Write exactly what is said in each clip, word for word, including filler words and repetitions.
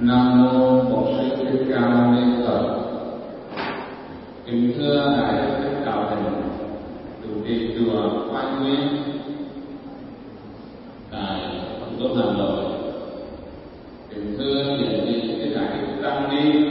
Nam mô Bổn Sư Thích Ca Mâu Ni Phật. Kính thưa đại đức các đạo hữu, chủ trì chùa Quan Nguyên tại thành phố Hà Nội. Kính thưa hiện vị các đại đức tăng ni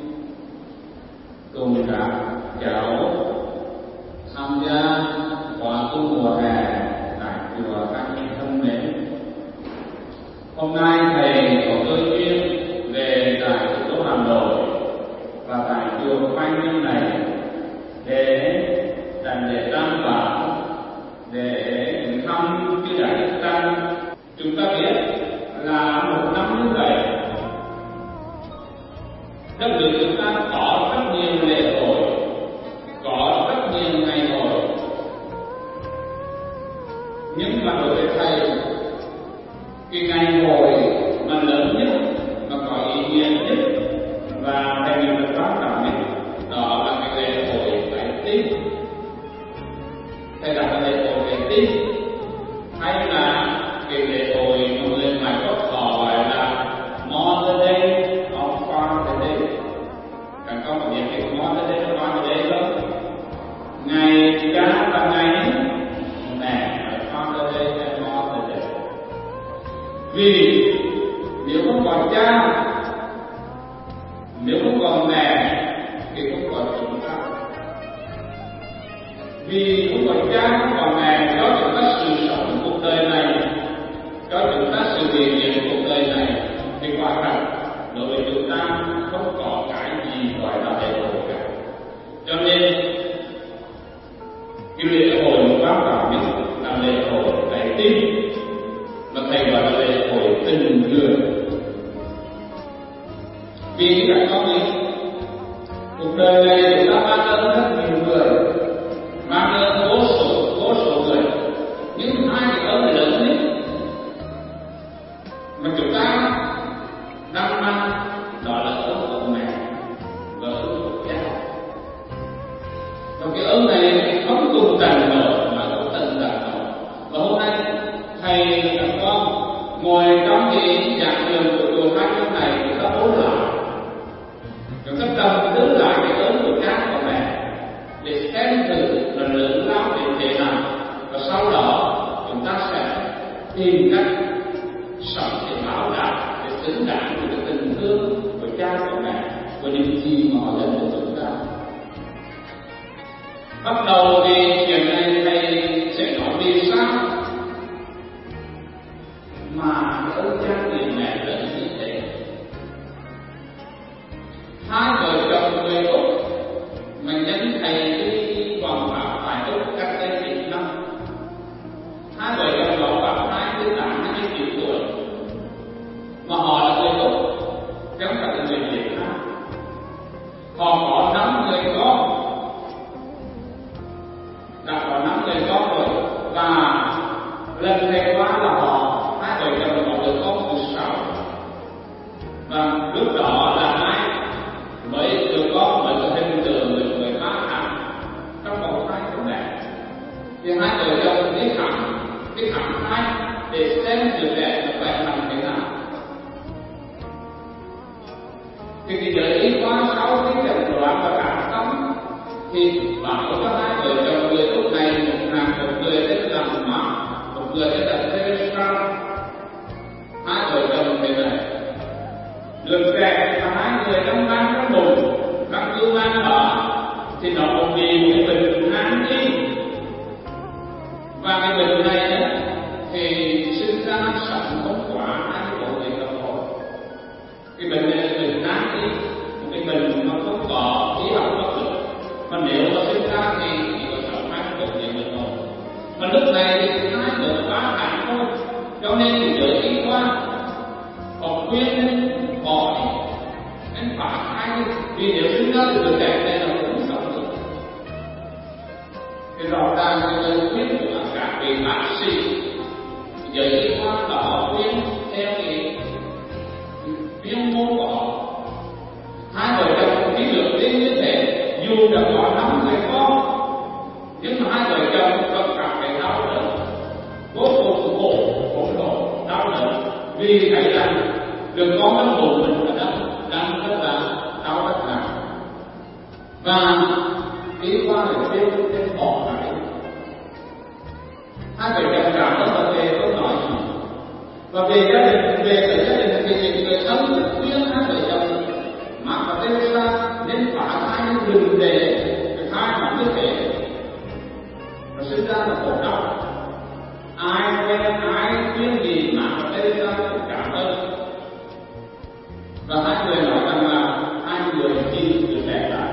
cùng các cháu tham gia khóa tu mùa hè tại chùa Quan Nguyên thân mến. Hôm nay thầy có cơ duyên về tại thủ đô Hà Nội và tại chùa Quan Nguyên này để dành lễ tam bảo, để thăm chư đại đức tăng. Chúng ta biết là một năm như vậy, đất nước chúng ta có rất nhiều lễ hội, có rất nhiều ngày hội, nhưng mà đối với thầy, cái ngày hội mà lớn nhất, mà có ý nghĩa nhất và thầy nghĩ là quan trọng nhất, đó là cái lễ hội cái tin. Thầy đặt là lễ hội cái tin, hay là cái lễ hội mà người ngoài Quốc họ gọi là Mother Day of Father Day. Các con có biết cái Mother Day of Father Day không? Ngày cha và ngày mẹ, Father Day and Mother Day. Vì nếu không còn cha, nếu không còn mẹ thì không còn chúng ta. Vì không còn cha, không còn mẹ, cho chúng ta sự sống cuộc đời này, cho chúng ta sự hiện diện cuộc đời này, thì quả thật đối với chúng ta không có cái gì gọi là lễ hội cả. Cho nên cái lễ hội quan trọng nhất là lễ hội cái tin, mà thầy gọi là lễ hội tình người. Vì các con biết cuộc đời này chúng ta mang ơn rất nhiều người, mang ơn vô số vô số người, nhưng hai cái ơn lớn nhất mà chúng ta đang mang đó là ơn của mẹ và ơn của cha. Và cái ơn này không cùng tận nổi mà không tận tận nổi. Và hôm nay thầy các con ngồi trong cái giảng đường của chùa Hai Chân này, chúng ta bốn lại, chúng ta cần giữ lại cái ơn của cha và mẹ để xem thử là lớn lao đến thế nào, và sau đó chúng ta sẽ tìm cách sống để bảo đảm, để xứng đáng với cái tình thương của cha và mẹ, của những gì mà họ dành cho chúng ta. Bắt đầu thì chuyện này thầy sẽ nói vì sao mà cái ơn cha người mẹ lớn như thế. Hai vợ chồng người Úc mà nhân thầy đi quảng cáo tại Úc cách đây chín năm. Hai vợ chồng đó vào hai mươi tám, hai mươi chín tuổi, mà họ là người Úc, chứ không phải là người Việt Nam. Họ có năm người con, đã có năm người con rồi, và lần này qua là họ hai vợ chồng có được con thứ sáu. Và lúc đó là hai mới được con mới có hình tượng được người ba tháng trong vòng tay của mẹ. Thì hai vợ chồng đi khám đi khám thai để xem đứa trẻ nó khỏe mạnh thế nào. Thì cái giới y khoa sau khi chẩn đoán và khám xong thì bảo cho hai vợ chồng người lúc này một hàng một người tên là Mark, một người tên là Teresa. Hai vợ chồng thế này được trẻ và hai người đang mang trong bụng, đang cư mang ở, thì nó cũng bị một cái bệnh nan y. Và cái bệnh này đó, thì sinh ra sống không quá hai mươi bốn ngày đồng hồ. Cái bệnh này là bệnh nan y, một cái bệnh mà không có y học pháp luật, mà nếu mà sinh ra thì chỉ có sống hai mươi bốn ngày đồng hồ. Mà lúc này thì hai người ba tháng thôi, cho nên thì giới y khoa họ khuyên bỏ đi, anh phá thai, vì nếu sinh ra được đứa trẻ này là không sống được. Thì rõ ràng là lời khuyên của các vị bác sĩ giới y khoa là họ khuyên theo cái chuyên môn của họ. Hai vợ chồng khi được tin như thế, dù đã có năm người con, nhưng mà hai vợ chồng vẫn cảm thấy đau đớn, vô cùng khổ, khổ đau đớn, vì thấy rằng đứa con nó bụng mình ở đâu Và đi qua ở trên trên họ này, hai vợ chồng cảm ơn và về không nói gì. Và về gia đình, về ở gia đình thì những người thân khuyên hai vợ chồng Mark và Teresa nên phá thai, đừng để cái thai mà như thế và sinh ra là khổ đau. Ai quen ai khuyên gì Mark và Teresa cũng cảm ơn. Và hai người nói rằng là hai người tin được lẽ lại.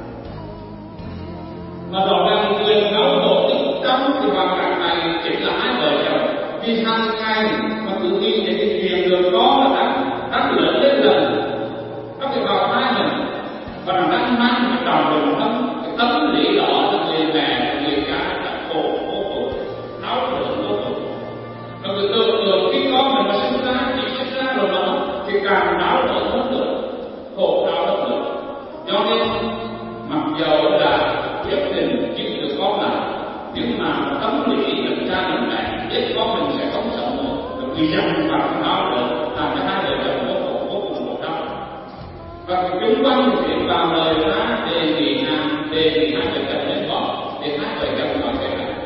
Mà rõ ràng người đau khổ nhất trong cái hoàn cảnh này chính là hai vợ chồng, vì hàng ngày mà cứ nghĩ đến cái chuyện được có là đang đang lớn lên dần, các cái bào thai mình và đang mang cái tròn đồng tâm, cái tâm lý đó là người mẹ, người cha đã khổ vô cùng, đau khổ vô cùng. Và người tưởng tượng khi con mình mà sinh ra, chỉ sinh ra rồi nó thì càng đau khổ hơn nữa, khổ đau hơn nữa. Cho nên mặc dầu là quyết định giữ được con lại, nhưng mà tâm lý làm cha làm mẹ biết con mình sẽ không sống nữa, rồi vì dằn vào nó rồi làm cho hai vợ chồng vô cùng vô cùng khổ đau. Và cái chung quanh chuyển vào lời ra đề nghị nàng đề nghị hai vợ chồng nên bỏ, để hai vợ chồng nói thế này: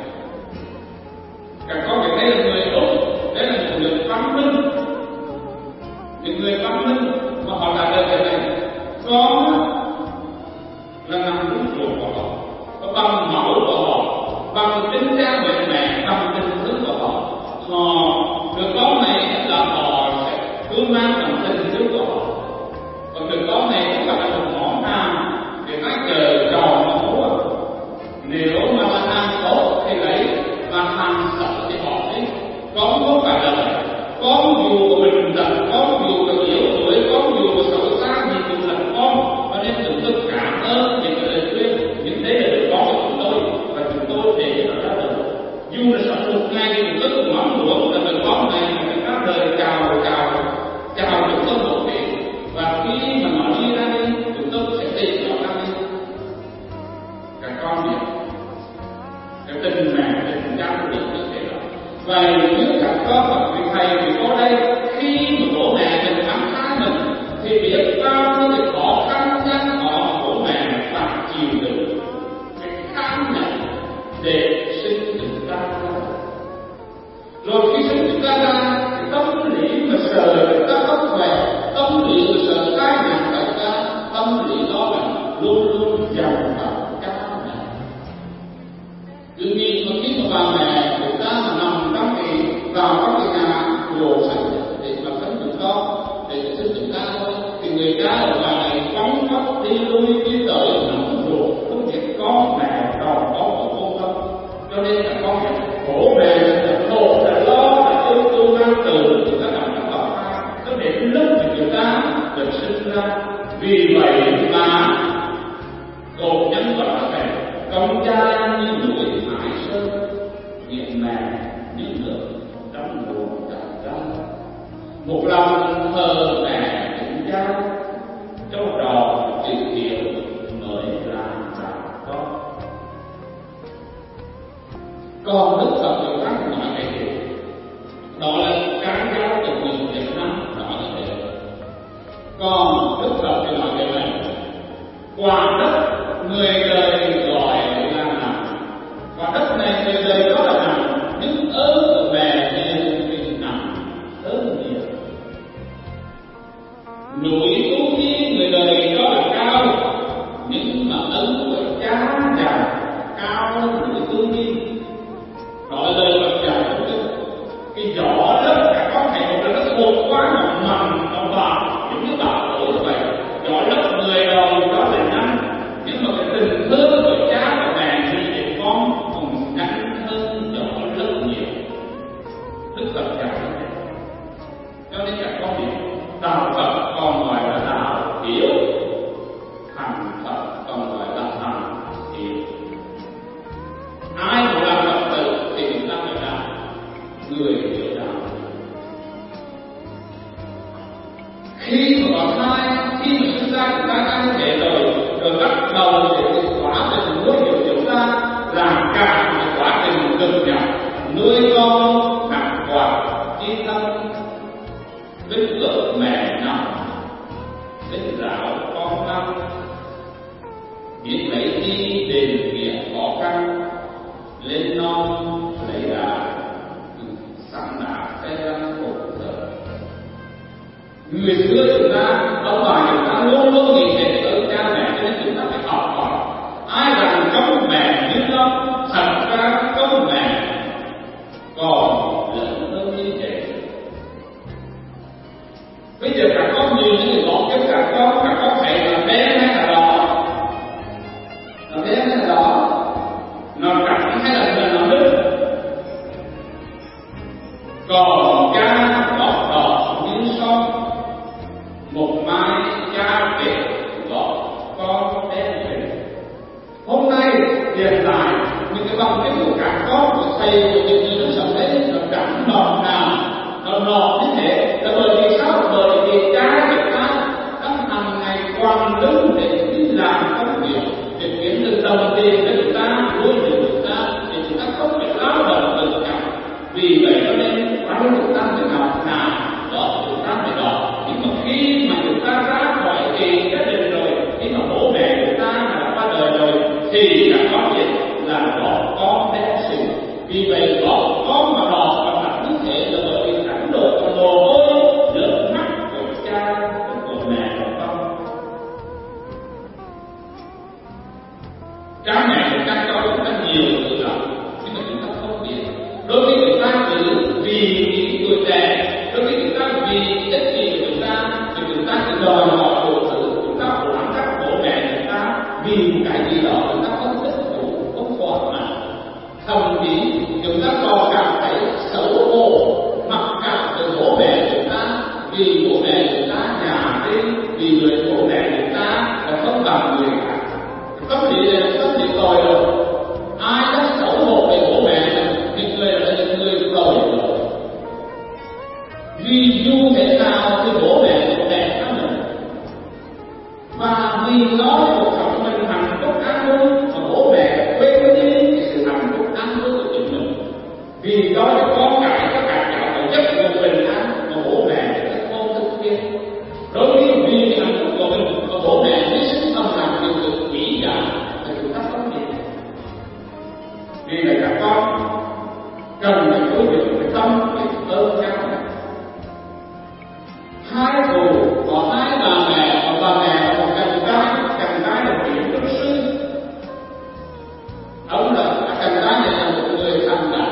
các con cái đây là người tốt, đây là một người văn minh, những người văn minh mà họ đã được cái này, con là nằm đúng ruột của họ, và bằng máu của họ, bằng tính cha mẹ mẹ, bằng tình thương của họ, họ được con này là họ sẽ cứ mang bằng tình thương của họ. Còn được con này không phải là một món hàng để phải chờ tròn mà mua. Nếu mà là hàng tốt thì lấy, mà hàng xấu thì bỏ đi. Con không phải là vậy. Con dù của mình tật, con dù của yếu đuối, con dù của xấu xa thì cũng là con. Và nên chúng tôi cảm ơn những lời khuyên, những thế là được con của chúng tôi, và chúng tôi để nó ra đời. Dù là sống một ngày thì chúng tôi cũng mong muốn là người con này mình ra đời chào chào chào chúng tôi một tiếng. Và khi mà nó đi ra đi, chúng tôi sẽ tìm nó ra đi. Các con biết cái tình mẹ, tình cha của mình như thế đó. Vậy nếu các con và vị thầy, vị cô đây, khi mà bố mẹ mình ấm thai mình, thì biết bao nhiêu cái khó khăn gian khó mà bố mẹ phải chịu đựng, phải khám nhận để sinh chúng ta ra. Rồi khi sinh chúng ta ra, cái tâm lý mà sợ chúng ta không khỏe, tâm lý mà sợ tai nạn xảy ra, tâm lý đó là luôn luôn dằn vào cha mẹ. Tự nhiên mà khi mà bà mẹ chúng ta mà nằm trong cái vào trong cái nhà đồ sạch để mà sinh chúng con, để sinh chúng ta thôi, thì người cha ở ngoài này phóng khóc đi lui đi tới nóng ruột, không biết con mẹ còn có một cô không. Cho nên là con biết bố mẹ là khổ, là lo, là yêu tu mang từ chúng ta nằm trong bào thai, cho đến lúc thì chúng ta được sinh ra. Vì vậy mà cột nhân vật là công cha như núi Hải Sơn, nghiện mẹ như nước trong buồn tràn ra. Một lòng thờ mẹ kính cha, châu trò chữ hiểu mới là làm con. Còn Đức Phật Điều Thắng nói cái gì? Đó là cái giáo từ người Việt Nam nói như thế. Còn Đức Phật thì nói cái này: quả đất người đời gọi là nặng, quả đất này người đời có là nặng, nhưng ơn của mẹ nên mình nặng hơn nhiều. Núi Tu Di người đời có là cao, nhưng mà ơn của cha già cao hơn núi Tu Di. Đó là lời Phật dạy của Đức. Cái gió đất các con thấy một là nó thuộc quá, nó mặn, nó vào, giống như bão tố như vậy. Gió đất người đời có là năm, nhưng mà cái tình thương của cha và mẹ thì để con còn nhanh hơn gió rất nhiều. Đức Phật dạy như thế. Cho nên các con biết đạo Phật còn gọi là đạo hiếu, hành Phật còn gọi là hành hiếu. Ai cũng làm Phật tử thì chúng ta phải là người hiểu đạo. Khi mà có thai, khi mà chúng ta chúng ta ăn thể rồi, rồi bắt đầu để cái quá trình nuôi dưỡng chúng ta làm cả một quá trình cực nhọc, nuôi con nặng quạt chi tâm, biết ước mẹ nằm, biết rảo con năm, biết non lấy đà sẵn đà xe răng khổ sở. Người xưa chúng ta, ông bà chúng ta luôn luôn nghĩ về ơn cha mẹ, cho nên chúng ta phải học hỏi. Ai rằng công mẹ như nó, thật ra công mẹ còn lớn hơn như vậy. Bây giờ các con nhìn những người bọn chứ các con, các con thấy là bé hay là đỏ, là bé hay là đỏ, nó cạnh hay là nó đứt. Còn cha bọc đỏ như son, một mai cha kể gọi con đen về. Hôm nay hiện tại những cái bằng cái của các con của thầy của những người nó sống đấy nó chẳng nọ nào nó nọ như thế là bởi vì sao? Bởi vì cha chúng ta đang hàng ngày quăng lưng để đi làm công việc để kiếm được đồng tiền để chúng ta nuôi được chúng ta, để chúng ta không phải lao động được cả. Vì vậy cho nên phải chúng ta phải học nào đó chúng ta phải đó. Nhưng mà khi mà chúng ta ra khỏi thì gia đình rồi, khi mà bố mẹ chúng ta đã qua đời rồi thì các con biết là bỏ con đen xỉu. Vì vậy bỏ con mà đỏ và mặt như thế là bởi vì đánh đổi và mồ hôi nước mắt của cha của mẹ của con. Cha mẹ chúng ta cho chúng ta nhiều tự lập, nhưng mà chúng ta không biết. Đôi khi chúng ta cứ vì những tuổi trẻ, đôi khi chúng ta vì ích kỷ của chúng ta thì chúng ta cứ đòi hỏi đủ thứ, chúng ta oán trách bố mẹ chúng ta vì một cái gì đó chúng ta không thích đủ, không thỏa mãn. Thậm chí chúng ta còn cảm thấy xấu hổ, mặc cảm với bố mẹ chúng ta vì bố mẹ chúng ta già đi, vì người bố mẹ chúng ta là không bằng người khác. Tâm lý này tâm lý tội rồi. Ai đã xấu hổ với bố mẹ thì người là những người tội rồi. Vì dù thế nào thì bố mẹ cũng đẻ ra mình, và vì nó cuộc sống mình hạnh phúc an vui mà bố mẹ quên đi cái sự hạnh phúc an vui của chính mình. Vì đó là con cái các bạn nhỏ phải giúp người bình an mà bố mẹ sẽ không thực hiện. Đôi khi vì hạnh phúc của mình mà bố mẹ hy sinh tâm làm điều được vĩ đại thì chúng ta không biết. Vì vậy các con cần phải đối được cái tâm cái ơn cha mẹ. Hai cụ có hai bà mẹ, một bà mẹ và một chàng trai, chàng trai là kiến trúc sư. Ông là chàng trai này là một người thành đạt.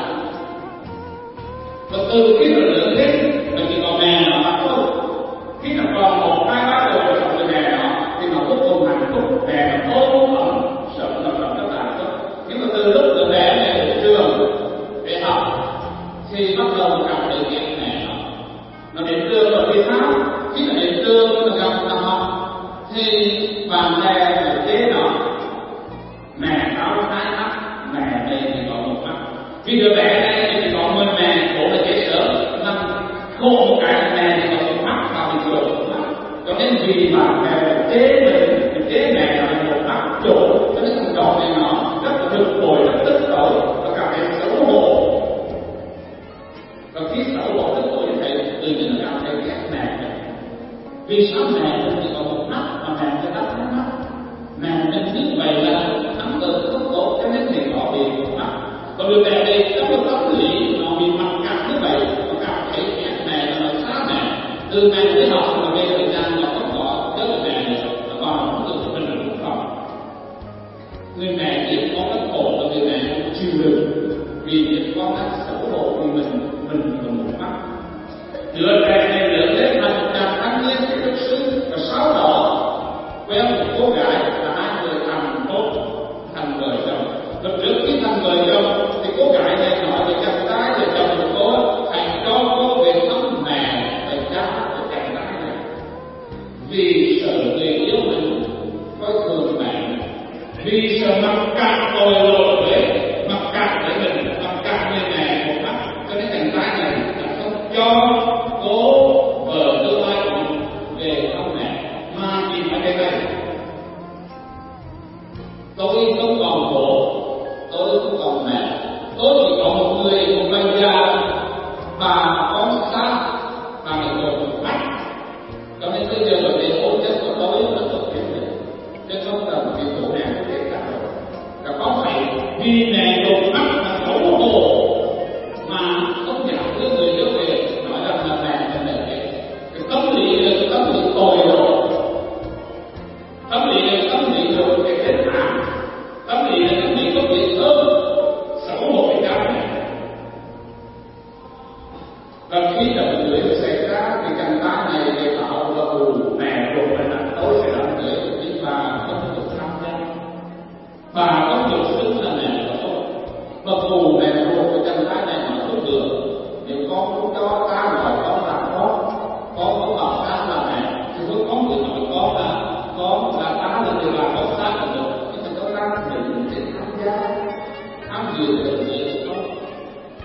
Và từ khi nó lớn lên, mình chỉ có mẹ nó mà thôi. Khi nó còn một hai ba tuổi rồi sống với mẹ nó, thì nó vô cùng hạnh phúc. Mẹ nó ôm ấm, sống nó sống rất là hạnh phúc. Nhưng mà từ lúc từ bé mẹ đến trường để học, thì bắt đầu cảm thấy ghét mẹ nó. Nó đến trường rồi thì sao? Khi nó đến trường nó gặp nó học, thì bạn bè phải chế nó. Mẹ tao hai mắt, mẹ đây thì có một mắt. Vì đứa bé này thì có một mẹ, bố là chết sớm, nằm khô một cái mẹ thì có một mắt và bị trộn một mắt. Cho nên vì bạn bè chế mình, thì chế mẹ là một mắt trộn, cho nên thằng trò này nó rất là bực bội, rất tức tối và cảm thấy xấu hổ. Và khi xấu hổ tức tối như thế, tự nhiên nó cảm thấy ghét mẹ. Vì sao mẹ mình chỉ có một mắt mà mẹ người ta hai mắt? Mẹ mình như vậy là thắng lợi không tốt, cho nên thì nó bị một mắt. Còn đứa bé này trong cái tâm lý nó bị mặc cảm như vậy, nó cảm thấy ghét mẹ và nó xa mẹ. Từ ngày đi học mà về thời gian nó không có nhớ về mẹ nữa, nó còn không tự cho mình là cũng không. Người mẹ biết có cái khổ và người mẹ không chịu được, vì biết con đã xấu hổ vì mình mình còn một mắt. Đứa trẻ này lớn lên thành một chàng thanh niên kiến trúc sư, và sau đó quen một cô gái là hai người thành tốt, thành vợ chồng. Và trước khi thành vợ chồng thì cô gái này nói với chàng trai vợ chồng của cô: hãy cho cô về thăm mẹ và cha của chàng trai này. Vì sợ người yêu mình coi thường mẹ, vì sợ mặc cảm tội lỗi với mặc cảm với mình, mặc cảm người mẹ một mắt, cho nên chàng trai này đã không cho cô vợ tương lai của mình về thăm mẹ, mà chỉ phải đây này: tôi không còn bố, tôi không còn mẹ, tôi chỉ có một người, một người già, bà con xa, bà là người một mắt. Cho nên bây giờ ở đây hôn nhân của tôi là tốt nhất đấy, chứ không cần cái bố mẹ có thể cả rồi. Các con phải vì mẹ một mắt mà xấu hổ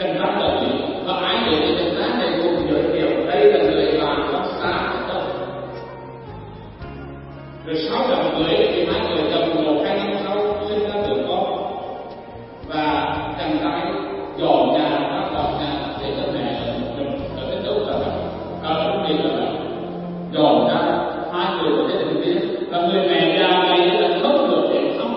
Cần tác lợi và ai để cái cần tác này cùng giới thiệu đây là người bà con xa của tôi. Rồi sau lần cưới thì hai người chồng một hai năm sau sinh ra đứa con và chàng trai dọn nhà ra khỏi nhà để cho mẹ ở ở cái đâu là ở trong miền là dọn ra hai người có gia đình riêng và người mẹ già này là không được đến thăm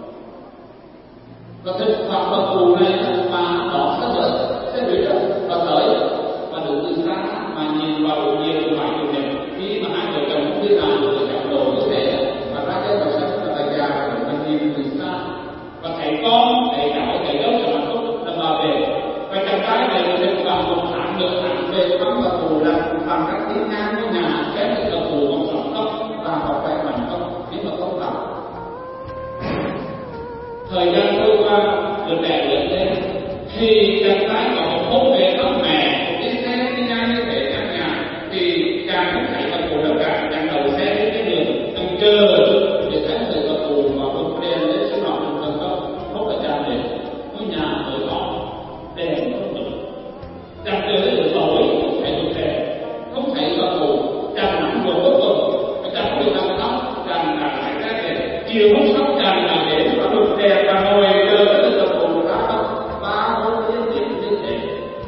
và thực hoặc phật thù này mà đó sẽ tới sẽ biết được và tới và được từ xa mà nhìn vào nhiều người ngoài người đẹp khi mà hai người chồng không biết làm được chọn đồ như thế và ra cái đầu sách là tài già và mình nhìn từ xa và thấy con thấy cháu thấy đâu là hạnh phúc là bà về và chàng trai này được vào một tháng được tháng về thăm và thù là bằng cách đi ngang với nhà cái được là thù còn sống không và họ khỏe mạnh không nhưng mà không làm thời gian trôi qua được trẻ lớn lên thì chàng trai có một hôm về thăm mẹ một chiếc xe đi ngang như thế trong nhà thì chàng cũng thấy là thù đâu cả chàng đầu xe đến cái đường chàng chờ để thấy người là thù mà bật đèn lên xuống nọ đường tầng không không phải chàng để ngôi nhà mới có đèn không được chàng chờ đến buổi tối không thấy được đèn không thấy là thù chàng nắm đồ bất cực và chàng không được làm tóc chàng là lại ra để chiều hôm sau chàng là để và được đèn và ngồi chờ đến được thù ra không ba hôm liên tiếp như thế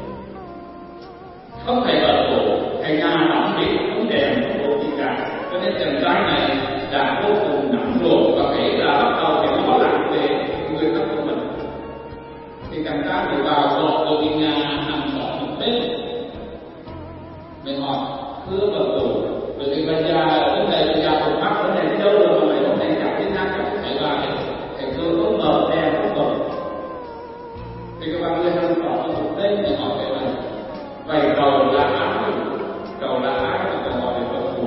không thể ở tù hay nhà nóng bị không đèn không có gì cả cho nên chàng trai này đã vô cùng nặng ruột và thấy là bắt đầu phải lo lắng về người thân của mình thì chàng trai phải vào dọn từ cái nhà hàng xóm một bên mình hỏi thưa vợ tù rồi thì bây giờ vấn đề bây giờ một mắt vấn đề đến đâu rồi mà mày không thể gặp đến năng các thầy bà này thầy tôi có mở đèn không mở thì các bạn người hàng xóm một bên thì hỏi về này vậy cầu là ai cầu là ai thì cầu hỏi về vợ tù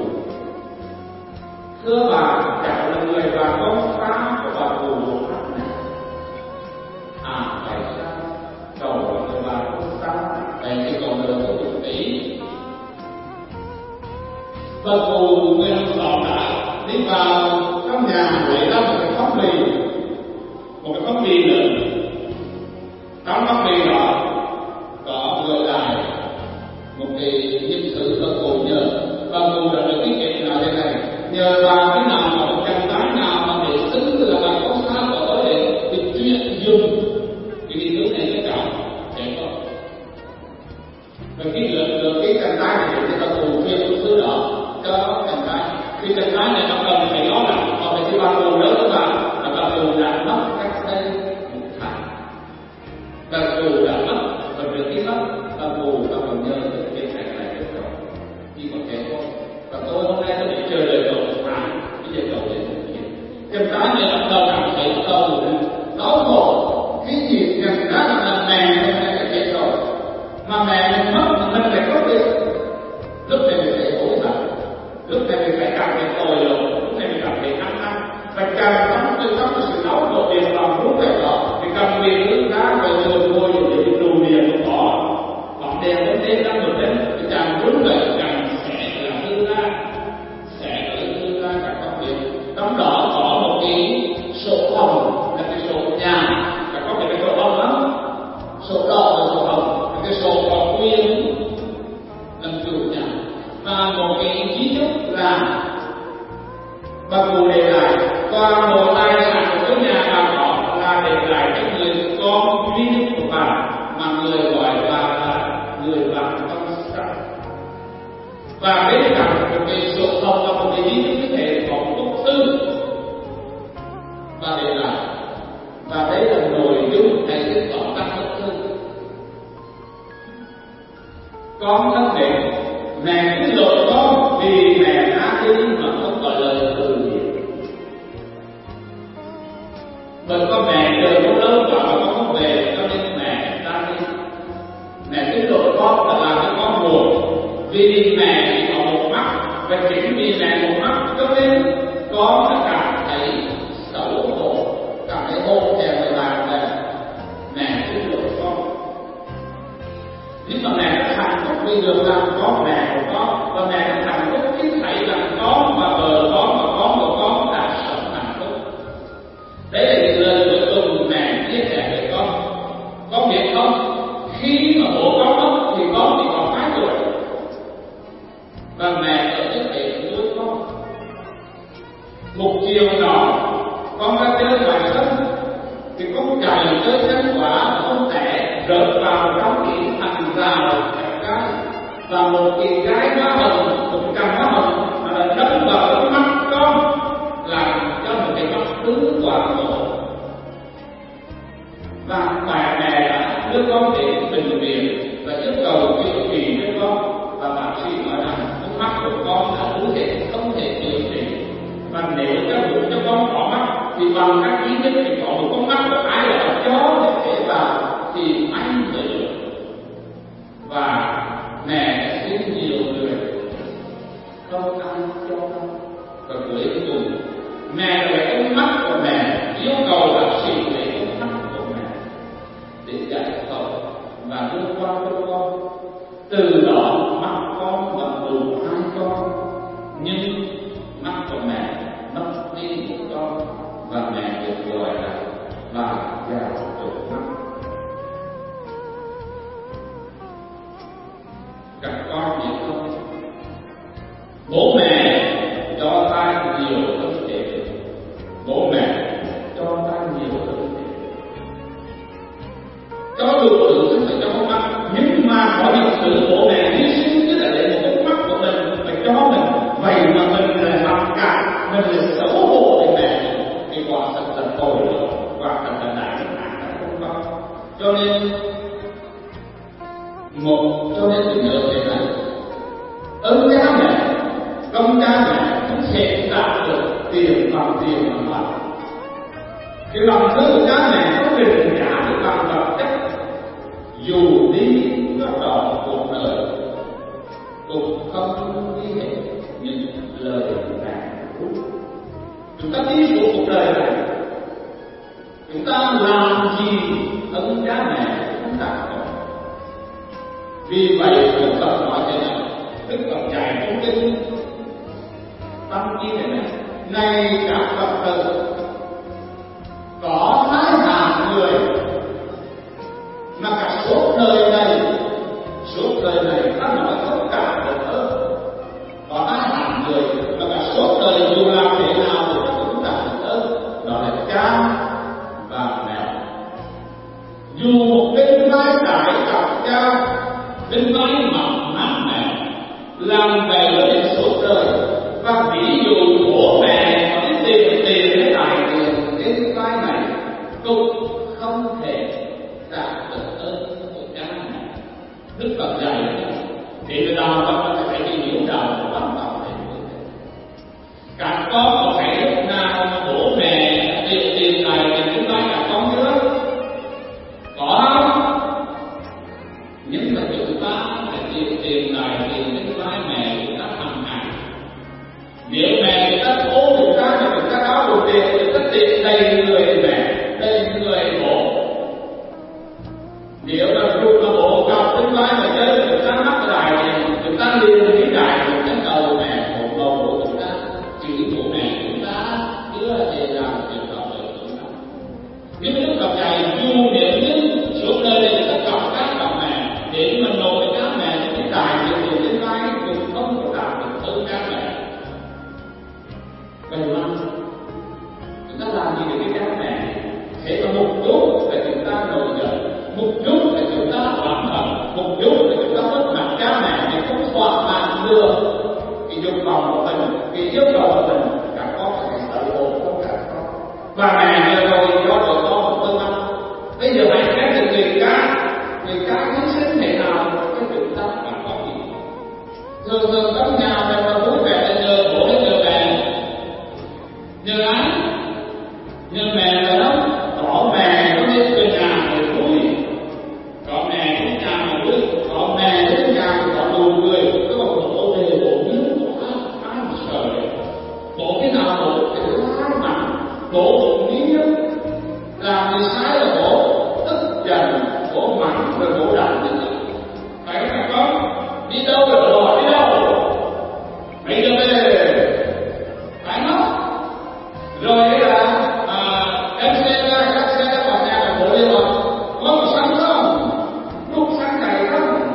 thưa bà cháu là người bà con xa của bà tù một mắt này à vậy sao cầu là người bà con xa vậy thì cầu được có một tí bà tù người hàng xóm đã đi vào trong nhà lấy ra một cái phong bì một cái phong bì nữa trong phong bì đó có gửi lại một cái nhân sự bà tù nhờ bà tù đã được cái chuyện là thế này nhờ bà cái nào mà một chàng trai nào mà để xứng là bà con xa của tôi để được chuyện dùng cái đi nước này cái chồng để có và cái lượt được cái chàng trai này để bà tù chuyện thứ đó cho chàng trai khi chàng trai này bắt đầu phải lo lắng còn phải khi bà tù nữa các bạn là bà tù đã mất cách đây một tháng bà tù đã mất và được cái mất bà tù bà còn nhờ được cái này này được rồi chỉ có thế thôi và tôi hôm nay tôi bị chờ đợi cầu một tháng bây giờ cầu đến một chuyện chàng trai này bắt đầu cảm thấy cầu đau khổ cái gì chàng trai là mẹ mình phải cái chết rồi mà mẹ mình mất mình phải có cái lúc này mình phải hối hận lúc này mình phải cảm thấy tội lỗi lúc này mình cảm thấy ăn năn và càng sống từ trong cái sự đau khổ tiền lòng lúc này đó thì càng vì nước đá về người ngồi để đủ điện một bỏ bóng đèn đến đây đang một đến thì càng đúng vậy càng sẽ là hư ra sẽ là hư ra cả công việc trong đó có một cái sổ hồng là cái sổ nhà và có cái sổ hồng lắm sổ đỏ và sổ hồng cái sổ có quyền làm chủ nhà và một cái chí thức là bà cụ để lại toàn bộ tài sản của cái nhà bà có là để lại cho người con duy nhất của bà mà người gọi bà là người bà con sắc và bên cạnh một cái sổ hồng và một cái chí thức như thế có một bức thư và để lại và đấy là nội dung hay cái tóm tắt bức thư con thân mẹ mẹ cứ lỗi con vì mẹ đã đi mà không có lời từ biệt bởi con mẹ chờ con lâu và con không về cho nên mẹ đã đi mẹ cứ lỗi con là làm cho con buồn vì mẹ chỉ có một mắt và chính vì mẹ một mắt cho nên con đã cảm thấy xấu hổ cảm thấy hổ thẹn với bạn là mẹ cứ lỗi con nhưng mà mẹ đã hạnh phúc vì được làm con mẹ của con và mẹ đã hạnh phúc khi thấy là con và vợ con và con của con đã sống hạnh phúc đấy là những lời cuối cùng mẹ chia sẻ với con con biết không khi đập vào trong cái thành rào đẹp gái, và một cái gái má hồng, một cầm má hồng mà là đâm vào cái mắt con, làm cho một cái mắt tứ toàn bộ. Và bà mẹ đã đưa con đến bệnh viện và yêu cầu điều trị cho con, và bác sĩ nói rằng con mắt của con đã hữu hệ không thể điều trị, và nếu cho muốn cho con có mắt thì bằng các ý thức thì có một con mắt của ai là chó để để vào thì anh mới được. Và mẹ đã xin nhiều người không ai cho con, và cuối cùng mẹ lấy con mắt của mẹ yêu cầu bác sĩ lấy con mắt của mẹ để giải phẫu và đưa qua cho con. Từ đó mắt con vẫn đủ hai con, nhưng mắt của mẹ mất đi một con, và mẹ được gọi là bà già trục mắt. Các con biết không, bố mẹ cho ta nhiều ân huệ, bố mẹ cho ta nhiều ân huệ, cho đủ thứ không phải cho con mắt, nhưng mà có những sự bố mẹ hy sinh chứ là để một con mắt của mình phải cho mình. Vậy mà mình là mặc cả, mình là xấu hổ để mẹ thì quả thật là tội lỗi, quả thật là đại nạn đã không có. Cho nên một cho nên tôi nhớ thế này, ơn cha mẹ, công cha mẹ không thể đạt được tiền bằng tiền bằng vật. Cái lòng thương của cha mẹ không định trả được bằng vật chất, dù đi có trọn cuộc đời cũng không đi hết những lời mẹ. Chúng ta đi suốt cuộc đời này, chúng ta làm gì ơn cha mẹ cũng đạt được. Vì vậy Đức Phật nói thế này, Đức Phật dạy trong kinh Tâm Chi này này, này các Phật tử, có hai hạng người mà cả suốt đời này, suốt đời này ta nói tất cả được ơn. Có hai hạng người mà cả suốt đời dù làm thế nào thì cũng đạt được ơn, đó là cha và mẹ. Dù một bên vai trái gặp cha, bên vai mỏng mát mẹ, làm bè lớn suốt đời. Và ví dụ bố mẹ có cái tiền tiền cái tài tiền trên vai này cũng không thể đạt được ơn của cha mẹ. Đức Phật dạy thì người đạo Phật phải đi hiểu đạo của văn bảo này. Các con có phải lúc nào bố mẹ tiền tiền tài tiền trên vai các con chưa? Có không? Nhưng mà chúng ta phải tiền tiền tài tiền trên vai mẹ chúng ta hàng ngày. Nếu mẹ người ta cố chúng ta thì chúng ta có đủ tiền, chúng ta tiền đầy người mẹ, đầy người bố. Nếu là lúc mà bố cọc đến vai mà chơi, chúng ta mắc cái đài thì chúng ta liền cái đài của cái đầu mẹ, một đầu của chúng ta, chữ của mẹ chúng ta chưa thể làm việc đó được chúng ta. Nhưng Đức Phật dạy dù nếu như suốt đời này chúng ta cọc các cọc mẹ, để mà nổi các mẹ cái đài thì tiền đến vai cũng không có đạt được hơn các mẹ. Vậy mà chúng ta làm gì để cái cha mẹ? Thế mà một chút là chúng ta nổi giận, một chút là chúng ta oán hận, một chút là chúng ta mất mặt cha mẹ để không thỏa mãn được cái dục vọng của mình, cái yêu cầu của mình. Các con phải sợ hổ không các con. Và mẹ vừa rồi cho tụi con một tương lai. Bây giờ hãy xét được người cha, người cha hy sinh thế nào cho chúng ta các con gì? Thường thường trong nhà mình là bố mẹ là nhờ bố hay nhờ mẹ. Nhờ ai? Nhờ mẹ phải không? Có mẹ nó đến về nhà để vui, có mẹ đến nhà mà vui, có mẹ đến nhà thì có đủ người. Cái còn bố về bố biết bố ai ai mà sợ đấy. Bố cái nào bố cái thứ hai mà bố cũng nghĩ làm gì sai là bố tức giận, bố mắng rồi bố đánh như vậy. Phải không con? Đi đâu rồi bỏ đi đâu? Bây giờ về phải không? Rồi là à, em xe ra, các xe ra vào nhà là bố đi rồi. Có một sáng không? Lúc sáng ngày không?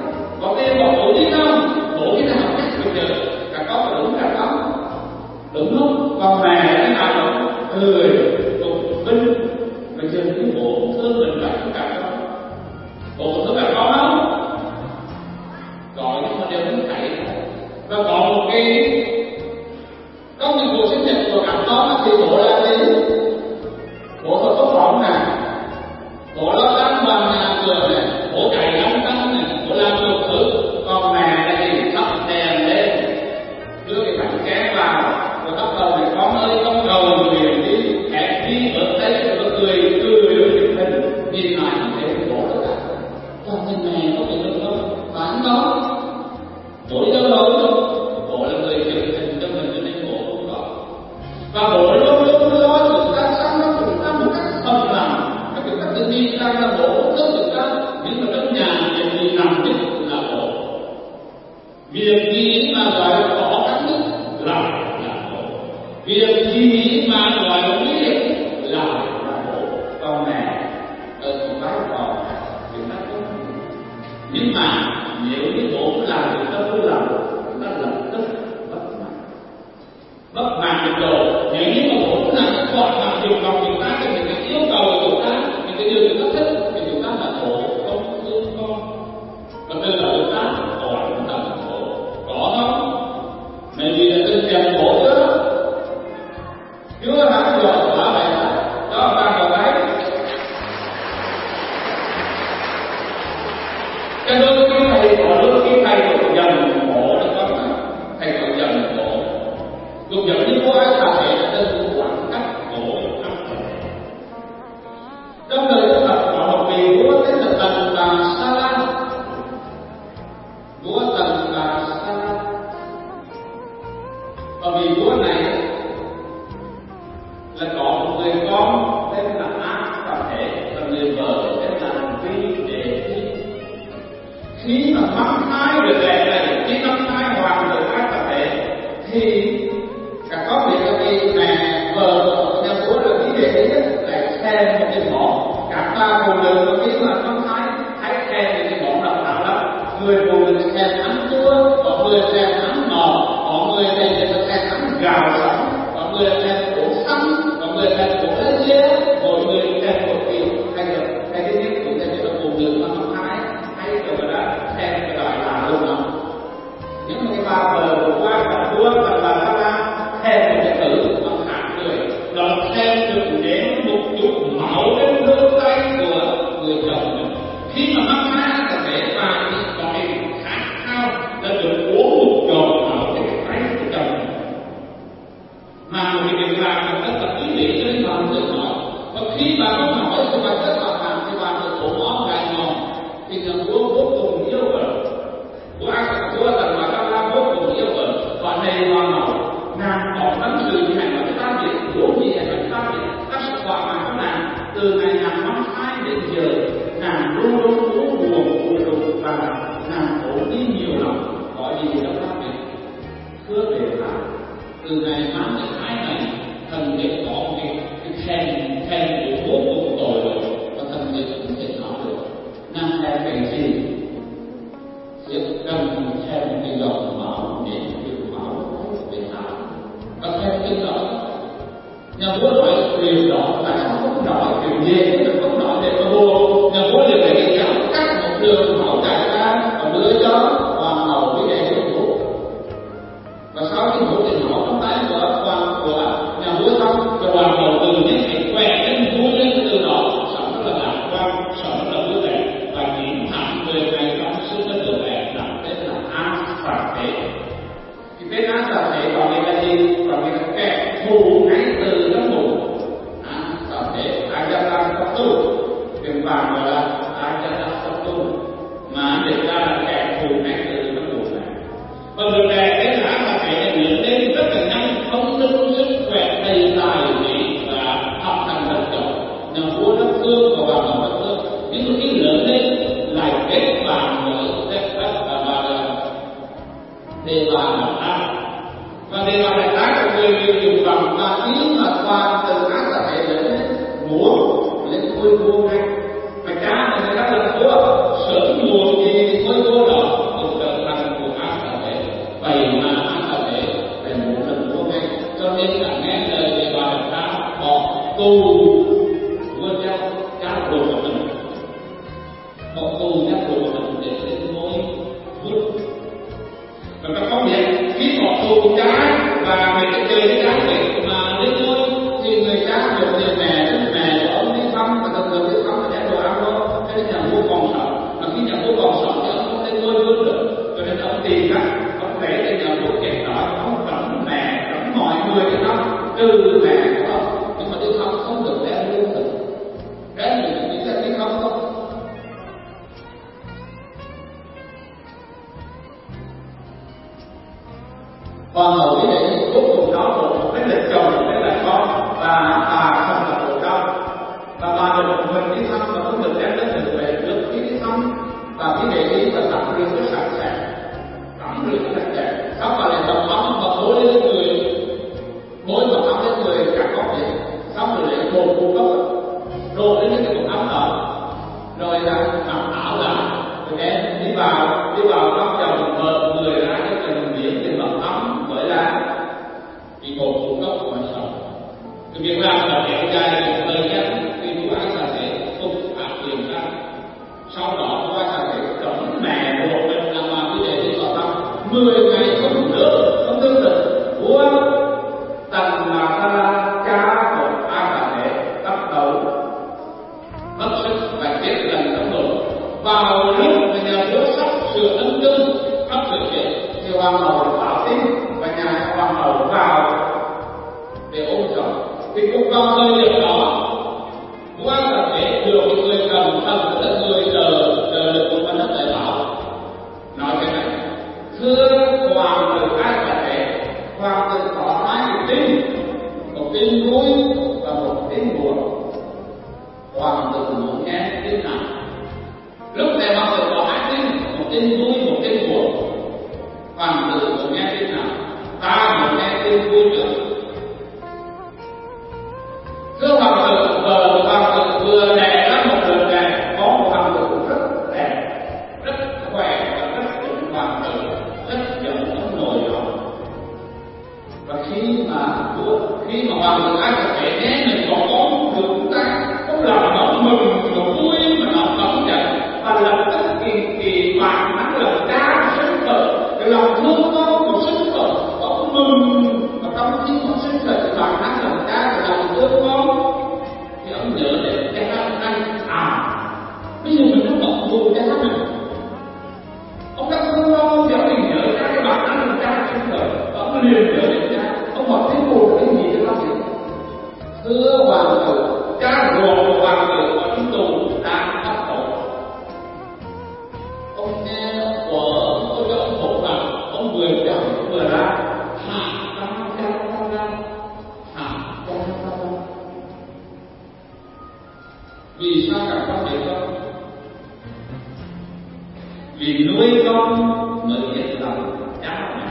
Và còn một cái có những cuộc sinh nhật của các con thì bộ là gì? Bộ thật tốt phỏng nè, bộ lo lắng bằng nhà cửa này, bộ chạy lắm tăng này, bộ làm được thứ. Còn mẹ là gì? Thắp đèn lên, đưa cái bánh kem vào, rồi bắt đầu này con ơi con cầu nguyện đi, hẹn đi ở đây rồi cười cười rồi chụp hình, nhìn lại như thế thì bộ đó cả. Còn người mẹ có bị được không? Phải không? Bộ đi đâu đâu đâu? Bộ là người chụp hình cho mình cho nên bộ không có. Và bộ luôn luôn lo chúng ta sống nó chúng ta một cách thầm lặng, cái chúng ta tự nhiên ra là bộ rất chúng ta, nhưng mà trong nhà việc gì làm nhất là bộ. Việc gì mà gọi là khó khăn nhất là là bộ. Việc gì mà gọi là nguy hiểm là là bộ. Con mẹ ở một cái còn chúng ta không. Nhưng mà nếu như bộ cũng làm chúng ta không làm, chúng ta lập tức bất mãn. Bất mãn được rồi. Nếu như mà bộ cũng làm các bọn làm điều lòng chúng ta thì những cái yêu cầu của chúng ta, những cái điều chúng ta thích thì chúng ta là khổ, không thương con. Và từ là chúng ta hỏi chúng ta là khổ. Có không? Bởi vì là từng dần khổ nữa. Chưa hẳn rồi quả vậy đó. Đó ta còn thấy. Cho đôi khi thầy có đôi khi thầy cũng dần khổ được không ạ? Thầy cũng dần khổ. Lúc dần như có ai thả thể là đơn cũng khoảng cách khổ áp lực. Trong đời Đức Phật có một vị vua tên là Tần Bà Sa La. Vua Tần Bà Sa La. Và vị vua này là có một người con tên là Ác Tà Thể và người vợ tên là Vi Đệ Thi. Khi mà mang thai được lẽ này, khi mang thai hoàng được Ác Tà Thể thì các con biết là vì mẹ vợ của nhà vua là Vi Đệ Thi lại xem một cái món các bà phụ nữ khi mà mang thai hãy xem những cái món độc đáo lắm. Người phụ nữ xem ăn chua, có người xem ăn ngọt, có người xem ăn gạo sống, có người xem củ sắn, có người xem củ lá dê, mỗi người xem một kiểu. Hay là hay cái gì cũng xem cho phụ nữ mà mang thai hay rồi đó xem cái loại là luôn đó. Những cái bà vợ của qua cả vua và bà Sa La xem một cái tử bằng hạt người, đó xem được đến một chút máu trên đôi tay của người chồng mình. Khi mà mang thai là để bà thì gọi khát khao là được uống một giọt máu trên cái tay của chồng mình. Mà một cái việc làm là rất là ý nghĩa cho nên bà không được nói. Và khi bà không hỏi thì bà rất là làm thì bà được ổ món gài ngon. Thì nhà vua vô cùng yêu vợ. Vua Ác Vua Tần Bà Sa La vô cùng yêu vợ. Và này bà mẫu nàng có tấm sự gì hay là ta biết, vốn gì hay là ta biết, các sự quả mà của nàng từ ngày nàng mang thai đến giờ nàng luôn luôn uống buồn buồn buồn và nàng ổn đi nhiều lắm. Có gì đó ta biết thưa về là từ ngày mang đến hai ngày thần biết có một cái cái khen khen của vô cùng tội rồi và thần biết cũng thể nói được nàng khen cái gì sẽ cần khen cái giọt máu để cái máu để thả và khen cái đó. Nhà vua nói điều đó tại sao không nói điều gì cũng không nói để mà vua nhà vua liền để cái chảo cắt một đường máu chảy ra và đưa cho hoàng hậu với đệ tử vua. Và sau khi vua thì máu trong tay của hoàng của nhà vua xong thì hoàng hậu từ những cái quẹ lên vua lên từ đó sống rất là lạc quan, sống rất là vui vẻ và chiến thắng người này trong xưa rất là đẹp đặt tên là Ác Tà Thể. Thì tên Ác Tà Thể còn đây là gì? Còn đây là kẻ thù ngay từ trong bụng. Ác Tà Thể Ajata Sattu, tiếng Phạn gọi là Ajata Sattu, mà để ra là kẻ thù ngay từ trong bụng này. Và người này tên là Ác Tà Thể này lớn lên rất là nhanh, không lưng sức khỏe đầy tài trí và học hành rất giỏi. Nhà vua rất thương và hoàng hậu rất thương, nhưng mà khi lớn lên lại kết bạn với Tết Đất và bà là Đề Bà Đại Ác. Và Đề Bà Đại Ác là người người dùng bằng và ý mà toàn từ Ác Tà Thể lớn lên muốn lên ngôi vua ngay. Và cha này người ta là vua sớm muộn gì thì ngôi vua đó cũng trở thành của Ác Tà Thể. Vậy mà Ác Tà Thể phải một lần vua ngay, cho nên là nghe lời Đề Bà Đại Ác bỏ tù vua cha cha ruột của mình, bỏ tù cha ruột của mình để lên ngôi vua. Và các con biết Hoàng hậu quý vị cuối cùng đó một cái lịch chồng một cái là con và bà không là tổ trong và bà được một mình đi thăm và không được đem đến từ về được khi đi thăm và quý vị đi và tắm rửa rất sạch sẽ tắm rửa rất sạch sẽ sau bà lại tập tắm và bôi lên người bôi và tắm lên người cả con vậy xong rồi lại bột bột gốc đổ lên cái bột ấm đó rồi là mặc áo lại rồi đem đi vào đi vào trong chồng vợ người ra cái cần biển thì mặc ấm với là bị bột bột gốc của mình sống cái việc làm là kéo dài một thời gian khi chú ai sẽ thể không áp dụng ra sau đó chú ai sẽ thể chống mẹ một mình làm mà như vậy đi vào thăm mười ngày không được không tương tự của tần mà ta cha của ai sẽ thể bắt đầu mất sức và chết lần trong đời vào lúc mà nhà vua sắp sửa ân cư sắp sửa chết thì hoàng hậu báo tin và nhà hoàng hậu vào để ôm chồng thì cũng vào thời điểm đó quan là để được một người chồng thật là người chờ chờ được một phần đất đại bảo nói cái này thưa hoàng tử ai cả thể hoàng tử có hai cái tin một tin vui và một tin buồn hoàng tử muốn nghe tin nào lúc này hoàng tử có hai tin một tin vui một tin buồn hoàng tử muốn nghe tin nào ta muốn nghe tin vui trước thưa hoàng tử vợ của hoàng tử vừa đẻ ra một đứa trẻ có một hoàng tử rất đẹp rất khỏe và rất chuẩn hoàng tử rất chuẩn không nổi gió và khi mà khi mà hoàng tử ai có thể nghe mình có con được chúng ta không làm nó mừng nó vui mà nó nóng giận và lập tức kỳ kỳ bản năng là cha sinh khởi cái lòng thương con của sinh khởi con mừng và trong khi con sinh khởi cái bản năng là cha cái lòng thương con thì ông nhớ đến cái năm nay à bây giờ mình đã bận buồn cái năm này ông đã thương con thì ông liền nhớ ra cái bản năng là cha sinh khởi và ông liền nhớ đến cha ông bảo thấy buồn cái gì đó gì thưa hoàng tử cha ruột của hoàng tử ở trong tù đang bắt đầu ông nghe của tôi cho ông một rằng ông vừa chồng vừa ra hạ tăng ca tăng ca hạ tăng ca tăng vì sao cả con biết không vì nuôi con mới biết lòng cha mẹ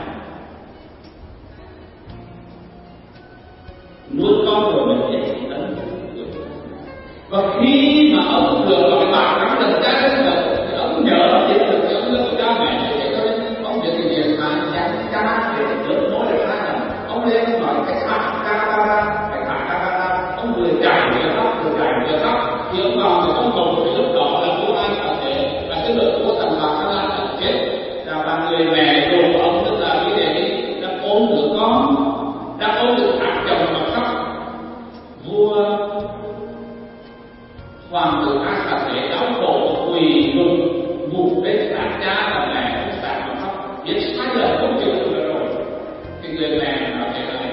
nuôi con rồi mới biết ân và khi mà ông vừa gọi bà cắm lần cha đến rồi thì ông nhớ biết được cái ơn của cha mẹ như vậy thôi ông biết cái việc mà cha cha để được nói được sai lầm ông lên nói cái thả ca ca ra cái thả ca ca ra ông vừa chạy vừa khóc vừa chạy vừa khóc thì ông vào thì ông cầu cái lúc đó là cô ai có thể là cái lực của tần bà ca la đã chết là bà người mẹ ruột của ông tức là cái này đã ôm được con đã ôm được thả chồng mà khóc vua hoàng tử ai cả thể đau khổ quỳ gục gục đến sát cha và mẹ cũng sát mà khóc biết sai lầm không chịu được rồi thì người mẹ nói thế này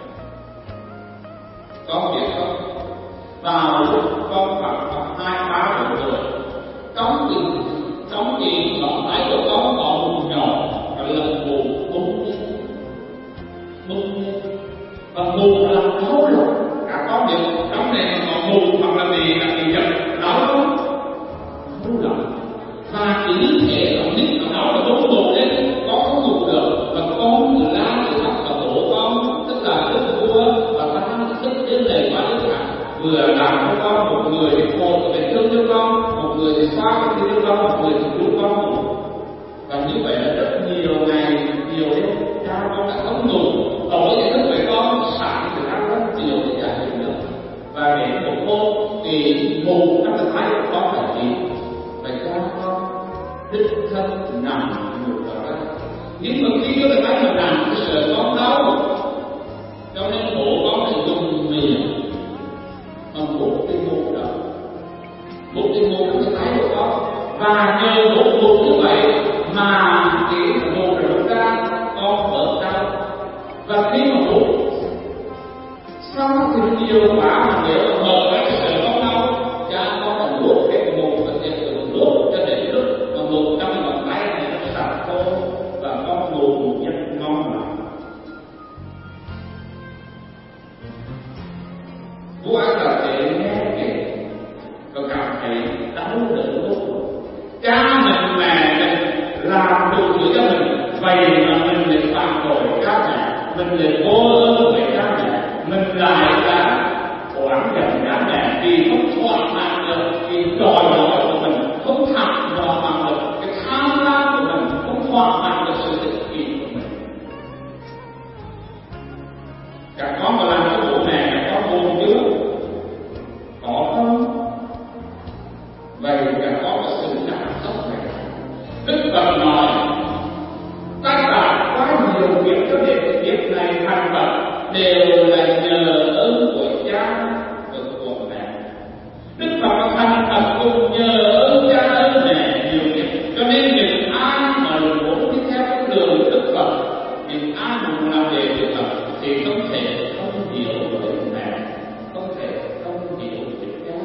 con biết không vào lúc con khoảng hai ba tuổi rồi trong kỳ trong kỳ ngón tay của con có một nhỏ và lần mù bung lên bung lên và mù là đau rồi cả con biết trong này mà mù hoặc là bị là bị giật đau không đau lắm và chỉ thể là nít mà đau là bung mù lên con không ngủ được và con la thì khóc và bố con tức là đức vua và ta tức đến lời quá đức hạnh vừa làm cho con một người thì một để thương cho con một người thì xoa cái thương cho con một người thì cứu con và như vậy là rất nhiều ngày nhiều đêm cha con đã không ngủ tối thì thức với con sáng thì ăn rất chiều thì giải quyết được và đến một hôm thì ngủ trong cái thái của con phải gì phải cha con đích thân nằm ngủ ở đó nhưng mà khi cái thái mà nằm thì sợ con đau cho nên bố con phải dùng miệng mà một cái mục đó một cái mục cái thái của con và nhờ một mục như vậy mà cái mục rồi ra con bớt đau và khi mà mục xong thì nhiều quá mà nếu mà mở cái sợ con đau cha con là nuốt cái mục và nhận được nuốt cho đến lúc mà mục trong bàn tay này nó sạch khô và con ngủ một giấc ngon lành vậy mà mình lại phản bội cha mẹ, mình lại vô ơn với cha mẹ, mình lại là oán giận cha mẹ vì không thỏa mãn được vì đòi hỏi của mình, không thỏa mãn được cái tham lam của mình, không thỏa mãn được sự ích kỷ của mình. Các con mà làm cho bố mẹ, các con buồn chứ? Có không? Vậy các con có xứng đáng không này? Đức Phật nói tất cả quá nhiều việc cho đến việc này thành Phật đều là nhờ ơn của cha và của mẹ. Đức Phật có thành Phật cũng nhờ ơn cha ơn mẹ nhiều việc, cho nên những ai mà muốn đi theo con đường Đức Phật, những ai mà muốn làm về Đức Phật thì không thể không hiểu về mẹ, không thể không hiểu về cha.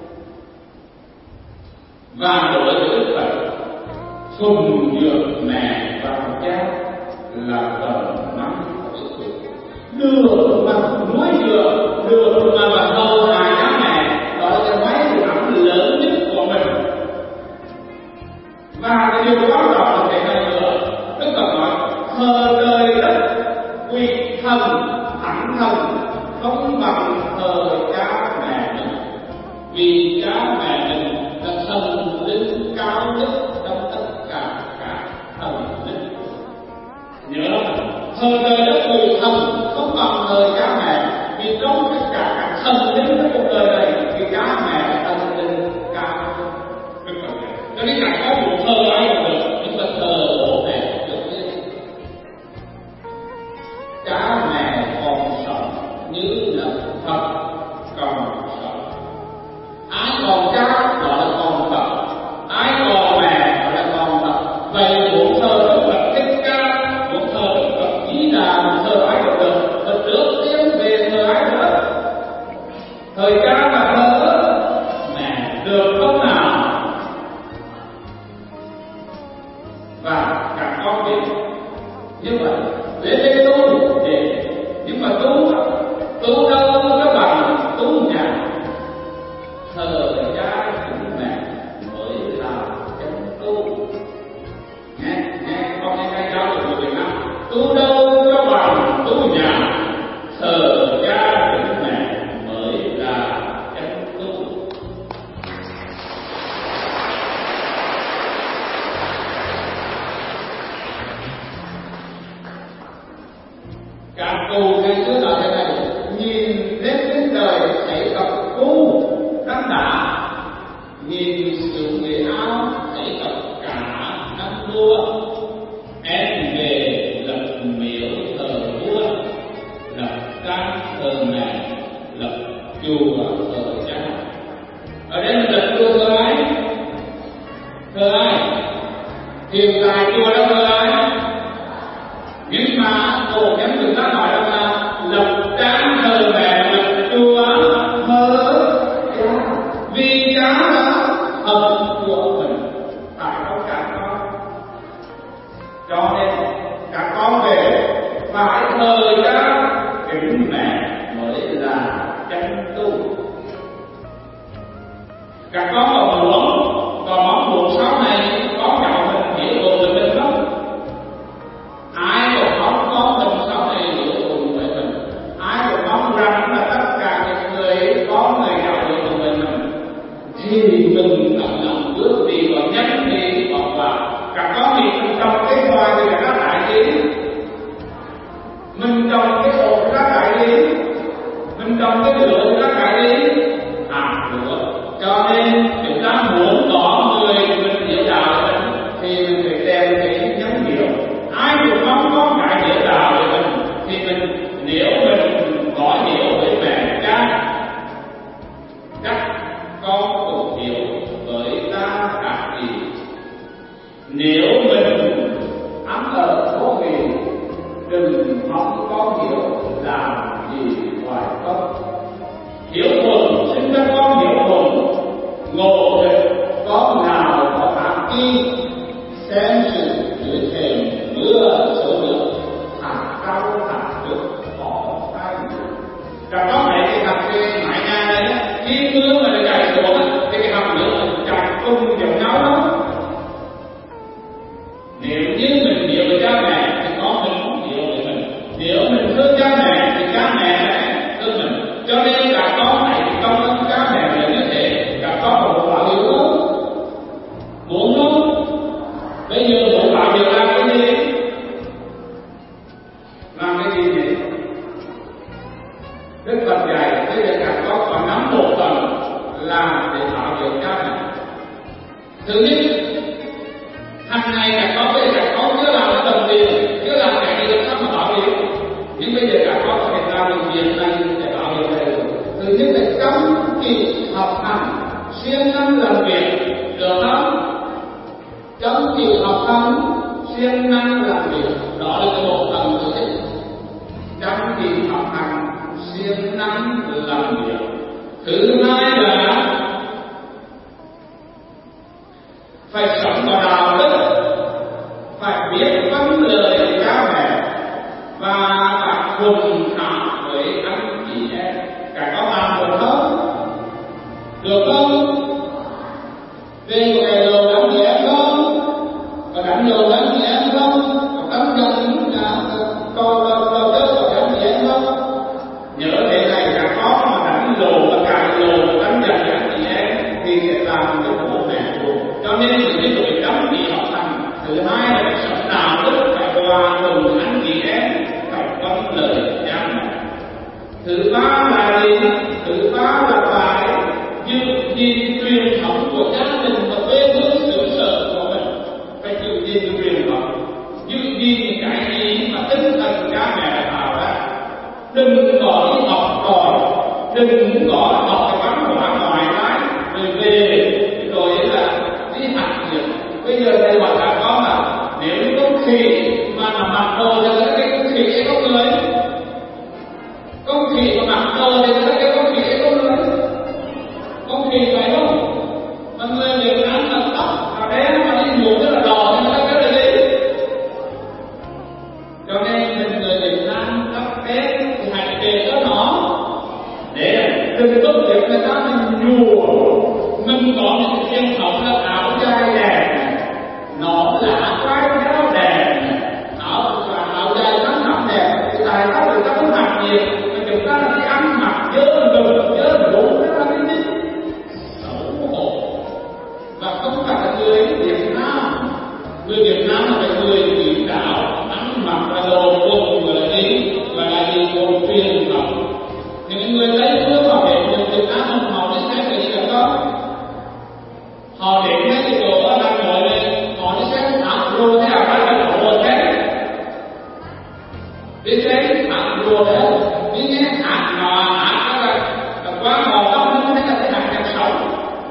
Và đối với Đức Phật, phụng dưỡng mẹ và cha là phần mắm của sự được mà nuôi dưỡng, được mà mà hầu hạ cha mẹ, đó là mấy điều ấm lớn nhất của mình. Và cái điều quan trọng là cái này nữa, Đức Phật nói thờ trời đất quy thần thẳng thần không bằng thờ cha mẹ mình, vì cha mẹ mình là thần linh cao nhất trong tất cả các thần linh. Nhớ thờ trời đất quy thần không bằng thờ cha mẹ, vì trong tất cả các thần linh trong cuộc đời này thì cha mẹ là thần linh cao nhất. Cho nên các con muốn thờ ai cũng được, nhưng mà thờ bố mẹ được chứ. Cha mẹ còn sống như là Phật còn sống. Ai còn cha gọi là còn Phật, ai còn mẹ gọi là còn Phật. Vậy muốn thờ Đức Phật Thích Ca, muốn thờ Đức Phật Di Đà, muốn thờ ai cũng được, mà trước tiên về thờ ai nữa? Thời cha và thờ mẹ được không nào? Và các con biết như vậy để để tu để nhưng mà tu tu đâu các bạn tu nhà thờ cha của mẹ mới là chân tu. Nghe nghe con nghe cái giáo của Việt Nam tu đâu các bạn tu nhà thờ cha của mẹ mới là chân tu. Các cụ ngày xưa nói thế này, nhìn lên trên trời thấy gặp cu rắn đá, nhìn xuống người ao thấy gặp cả năm vua. Em về lập miếu thờ vua, lập trang thờ mẹ, lập chùa thờ cha. Ở đây mình lập chùa thờ ai? Thờ ai? Hiện tại chùa đã thờ ai? Nhưng mà cổ nhân người ta nói rằng là lập trang thờ mẹ, lập chùa thờ cha, vì cha là thần của mình, phải không các con? Cho nên các con về phải thờ cha kính mẹ mới là chân tu. Các con có muốn có mong muốn sau này con cháu mình hiểu được mình không? Ai cũng mong con mình sau này hiểu cùng với mình, ai cũng mong rằng là tất cả những người có người nào hiểu cùng với mình thì mình tận lòng bước đi và nhắn đi hoặc là các con thì mình trồng cái hoa thì ra đại lý, mình trồng cái ổ ra đại lý, mình trồng cái lửa thì ra đại lý à lửa. Cho nên chúng ta muốn có người mình hiểu đạo mình thì mình phải đem cái nhắn hiểu. Ai cũng mong có cái hiểu đạo của mình thì mình nếu mình có hiểu với mẹ cha chắc con cũng hiểu với ta cả gì. Nếu mình ấm ở vô vị đừng mong con hiểu làm gì ngoài không. Hiểu thuần sinh ra con hiểu thuần, ngộ được con nào có ác ý, xem sự dưới thềm mưa số nước thẳng cao thẳng trước có hai người. Các con thấy cái hạt cái mái nhà này khi mưa mà nó chảy xuống thì cái hạt nước nó chặt cùng giống nhau đó. Nếu như mình hiểu với cha mẹ Hàng ngày cả có bây giờ cả có chưa làm cái đồng tiền, chưa làm cái gì làm sao mà bảo hiểm. Nhưng bây giờ cả có thể làm được việc này để bảo hiểm này. Thứ nhất là chăm chỉ học hành, siêng năng làm việc, được không? Chăm chỉ học hành, siêng năng làm việc, đó là cái bộ phận thứ nhất. Chăm chỉ học hành, siêng năng làm việc. Thứ hai là phải sống vào đạo đức, phải biết vâng lời cha mẹ và phải cùng thảo với anh chị em. Cả có làm được không? Được không? Về một ngày đầu đánh chị em không? Có đánh đầu đánh chị em không? Có đánh dần có có chơi có đánh chị em không? Nhớ thế này cả có mà đánh lồ và càng lồ và đánh dần đánh chị em thì sẽ làm cái bố mẹ luôn. Cho nên thứ nhất là phải chăm chỉ học hành, thứ hai là phải sống đạo đức, phải hòa cùng anh chị em, phải vâng lời cha mẹ. Thứ ba là gì? Thứ ba là phải giữ gìn truyền thống của gia đình và quê hương xứ sở của mình, phải giữ gìn truyền thống, giữ gìn cái gì mà tinh thần cha mẹ đã tạo ra. Đừng có đi học trò, đừng có học cái văn hóa ngoài lại rồi về rồi là đi học việc. Bây giờ thầy bảo các con là nếu như con khỉ mà nó mặc đồ thì là cái con khỉ ấy có người, con khỉ mà mặc đồ thì là cái con khỉ ấy có người, con khỉ phải không? Mà người Việt Nam là tóc và đen mà đi ngủ rất là đỏ thì là cái là gì? Cho nên mình người Việt Nam tóc đen thì hãy kể cho nó để đừng tốt nghiệp người ta mình nhùa. Mình có những truyền thống là áo dài đẹp, nó là quai áo đẹp, áo là áo dài ngắn mặc đẹp. Thì tại sao người ta không mặc nhiều mà chúng ta đi ăn mặc dơ đục dơ đủ đó là cái gì? Xấu hổ. Và không phải là người Việt Nam, người Việt Nam là phải người quý đạo, ăn mặc là đồ quần gọi là gì, gọi là gì quần truyền thống. Những người lấy nước vào để người Việt Nam họ đi xem cái gì được không? Họ đến mấy cái chỗ ở Hà Nội này, họ đi xem áo lùa theo các cái chỗ lùa thế, đi xem áo lùa thế, đi nghe hạt nọ hạt đó là qua màu tóc nó thấy là cái hạt càng sống.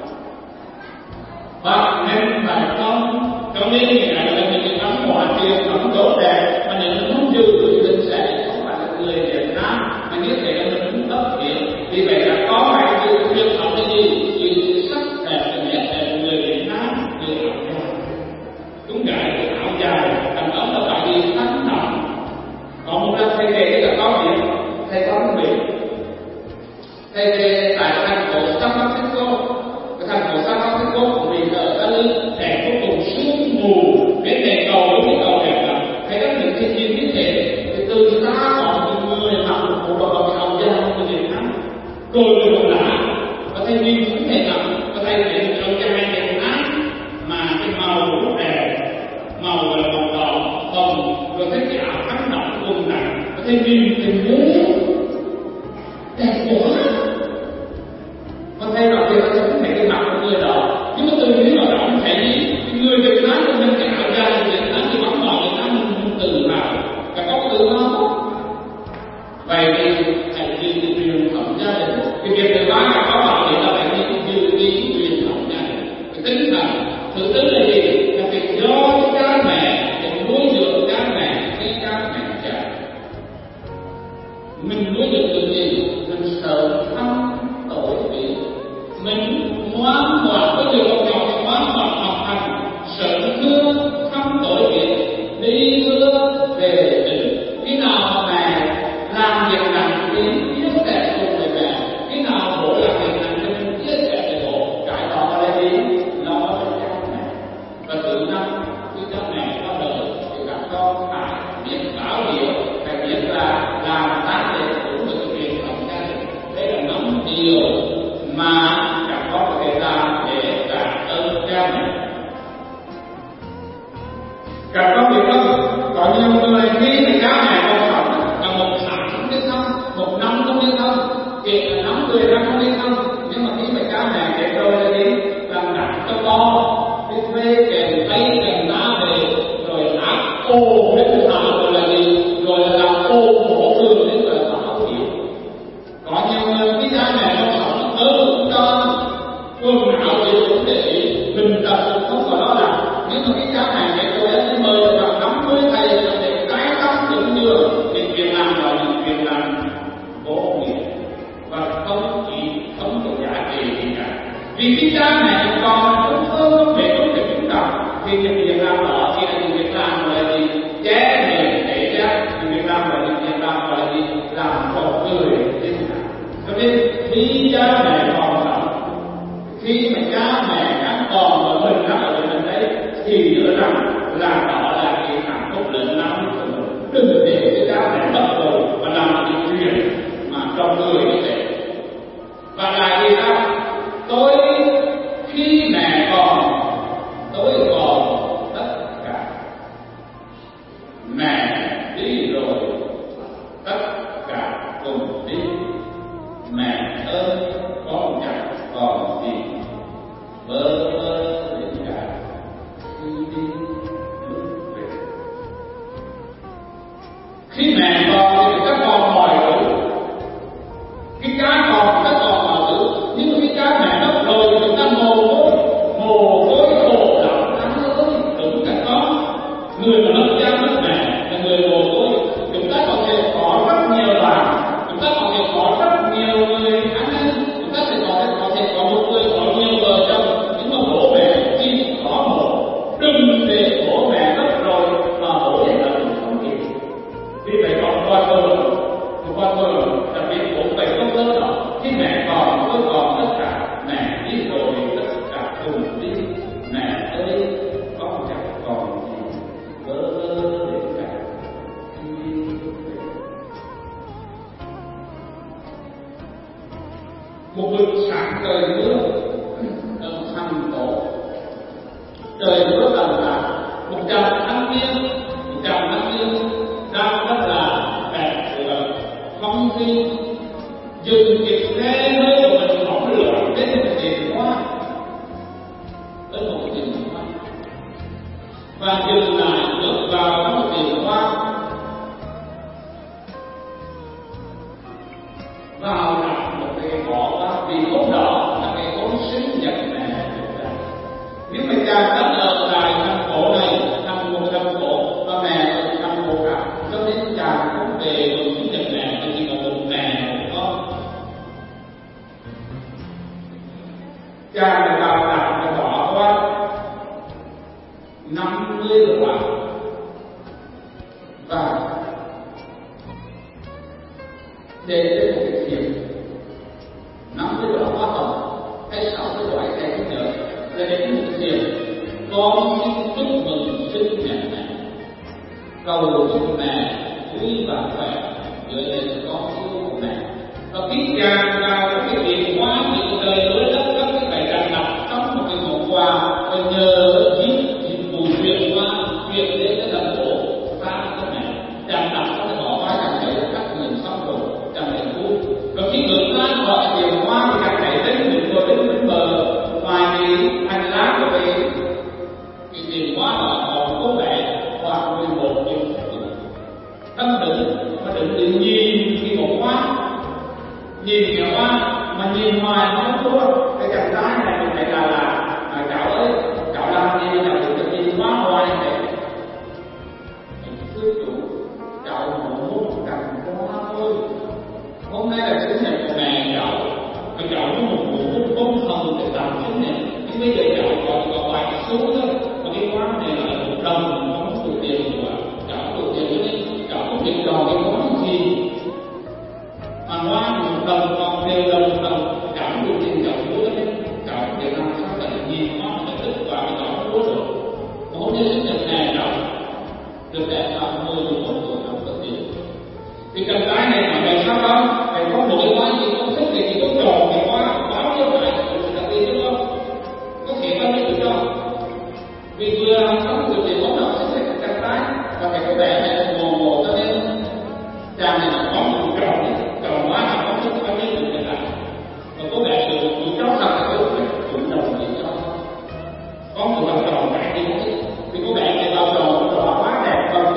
Và nên phải không, cho nên cái này là những cái văn hóa truyền thống tốt đẹp, mà nếu nó không giữ thì mình sẽ không phải là người Việt Nam, mà như thế là mình cũng thất thiệt. Vì vậy là có phải giữ truyền thống cái gì, giữ sắc đẹp và nét đẹp của người Việt Nam, giữ áo dài. Đúng vậy, áo dài, đàn ông là phải đi thánh động. Còn một lần thầy về là có việc, thầy có việc. Thầy về tại thành phố San Francisco, cái thành phố San Francisco của mình ở Cali, đẹp vô cùng sương mù, bên này cầu với cái cầu đẹp lắm. Thầy có những thiên nhiên như thế, thì từ xa có những người mặc một bộ đồ bằng áo dài của Việt Nam, rồi người đồng lá, và thầy nhìn cũng thấy lắm, và thầy thấy một áo dài Việt Nam mà cái màu rất đẹp, màu là màu đỏ, hồng, rồi thấy cái áo khăn đỏ cùng nặng, và thầy nhìn thì nhớ đẹp quá. Và thầy bảo thì thầy cũng thấy cái mặt của người đó, nhưng mà từ những người đó không thấy gì, người Việt Nam của mình cái áo dài Việt Nam thì bóng đỏ Việt Nam mình tự hào, và có tự hào. Vậy thì hãy giữ gìn truyền thống gia đình. Cái việc thứ ba là có bảo vệ là phải giữ gìn truyền thống gia đình. Cái tinh thần thứ tư là gì? Là phải do cha mẹ để nuôi dưỡng cha mẹ khi cha mẹ già. Mình nuôi dưỡng được gì? Mình sợ thăm tội vị, mình ngoan ngoãn với điều học nhỏ, ngoan ngoãn học hành, sợ thương thăm tội vị, đi mưa về tỉnh. Khi nào mà mẹ làm việc nặng thì chia sẻ cùng với mẹ, khi nào bố làm việc nặng thì mình chia sẻ với bố. Cái đó là gì? Lo cho cha mẹ. Và từ năm khi cha mẹ qua đời thì các con phải biết báo hiệu, phải biết là làm tác để đúng được cái truyền thống gia đình. Đây là năm điều mà các con có thể làm để cảm ơn cha mẹ. Các con biết không? Có nhiều người khi mà cha mẹ còn sống là một tháng không đi thăm, một năm không đi thăm, kể là năm mười năm không đi thăm, nhưng mà khi mà cha mẹ chết rồi là đi làm nặng cho con, đi thuê kèm tay kèm đá ồ đến thảo gọi là gì, gọi là làm ồ mổ thường đến gọi là thảo hiểu. Có nhiều người cái cha mẹ nó sống ơn cho quần áo để cũng để ý mình tập không có đó là, nhưng mà cái cha mẹ cái tôi ấy mời vào năm mươi thầy để tái tâm tưởng như thì việc làm là những việc làm vô nghĩa và không chỉ không có giá trị gì cả. Vì cái cha mẹ còn không hơn không thể không thể chúng ta thì những việc làm đó thì là những việc làm gọi là gì, che miệng để ra những việc làm là những việc làm gọi là gì, làm cho người thế nào. Cho nên khi cha mẹ còn sống, khi mà cha mẹ đang còn ở mình đang ở mình đấy thì nhớ rằng là đó là cái hạnh phúc lớn lắm của mình. Đừng để cái cha mẹ mất rồi và làm cái chuyện mà trong người như thế. Và lại vì sao? Tôi khi mẹ còn tôi còn tất cả, mẹ đi rồi tất cả cùng đi. Mẹ ơi con chẳng còn gì bơ vơ đến cả khi đi lúc về. Khi mẹ còn thì các con mọi thứ, cái cha còn các con mọi thứ, nhưng mà cái cha mẹ mất rồi thì chúng ta mồ côi mồ côi khổ lắm anh ơi. Đúng các con, người mà mất cha mất mẹ là người mồ côi. Chúng ta có thể có rất nhiều bạn, chúng ta có thể có rất nhiều người anh em, chúng ta sẽ có thể có thể có một người có nhiều vợ chồng, nhưng mà bố mẹ chỉ có một. Đừng để bố mẹ mất rồi mà bố mẹ là mình không kịp. Vì vậy còn qua tôi qua tôi đặc biệt bố phải không lớn đó. Khi mẹ còn tôi còn tất cả, mẹ đi rồi tất cả cùng đi. Mẹ ơi con chẳng còn gì bơ vơ đến cả khi đi về. Một buổi sáng trời mưa ở thành phố, trời mưa tầm tã, một trăm thanh niên một trăm thanh niên đang rất là đẹp và không khí dừng kịp xe hơi của mình phóng lửa đến một tiền hoa, đến một tiền hoa và dừng lại bước vào một tiền hoa, vào đặt một cái bỏ qua vì hôm đó là cái hôm sinh nhật mẹ. Nếu mà cha đã ở tại thành phố này, thành một thành phố và mẹ ở thành phố khác, cho nên cha không về mừng sinh nhật mẹ mà chỉ có một mẹ một con. Cha đã vào đặt và bỏ qua năm mươi đứa bạn và để đến một cái thiệp năm mươi đứa hoa hồng hay sáu mươi loại hay không nhớ là đến một cái thiệp con xin chúc mừng sinh nhật mẹ, cầu chúc mẹ vui và khỏe, nhớ đến con yêu của mẹ. Và khi chàng vào cái tiền hoa thì đời đối đất các cái bài đàn đọc trong một cái món quà và nhờ chính dịch vụ truyền hoa truyền đến cái thành phố xa cho mẹ. Chàng đọc có thể bỏ qua chàng thấy các người xong rồi chàng thấy vui. Và khi người ta gọi tiền hoa thì chàng thấy đến mình rồi đến bên bờ ngoài cái hành lang của cái cái tiền hoa đó còn có vẻ khoảng mười một triệu thân đứng mà đứng đứng nhìn cái bông hoa, nhìn cái hoa mà nhìn hoài không thua. Cái chàng trai này mình thấy là là à, cháu ơi cháu làm gì cháu đừng có nhìn hoa hoài thế. Thưa chủ, cháu muốn một cành hoa thôi. Hôm nay là sinh nhật của mẹ cháu và cháu muốn một một bông hồng để làm sinh nhật. Nhưng bây giờ cháu còn có vài số thôi, và cái hoa này là một đồng không đủ tiền của cháu đủ tiền cho nên cháu không biết chọn cái món gì. Mà hoa một đồng còn đều đồng một đồng, cháu đủ tiền cháu mua lên, cháu không thể làm sao cả nhìn hoa mà thích và cái cháu mua rồi. Mà hôm nay sinh nhật này cháu được đẹp sao mười một tuổi cháu có tiền. Thì chàng trai này mà tại sao không? Phải có một cái hoa gì không thích thì chỉ có tròn cái hoa bao nhiêu lại là tiền đúng không? Có thể không được cho. Vì vừa không được thì có nào sẽ thích chàng trai và cái cô bé này là mồ mồ cho nên chàng này là có một tròn tròn hoa là không thích bao nhiêu được cái lại. Và cô bé được một trong là cái cô bé cũng đồng ý cho. Có một lần tròn cái gì cũng thích. Vì cô bé này vào tròn nó quá đẹp và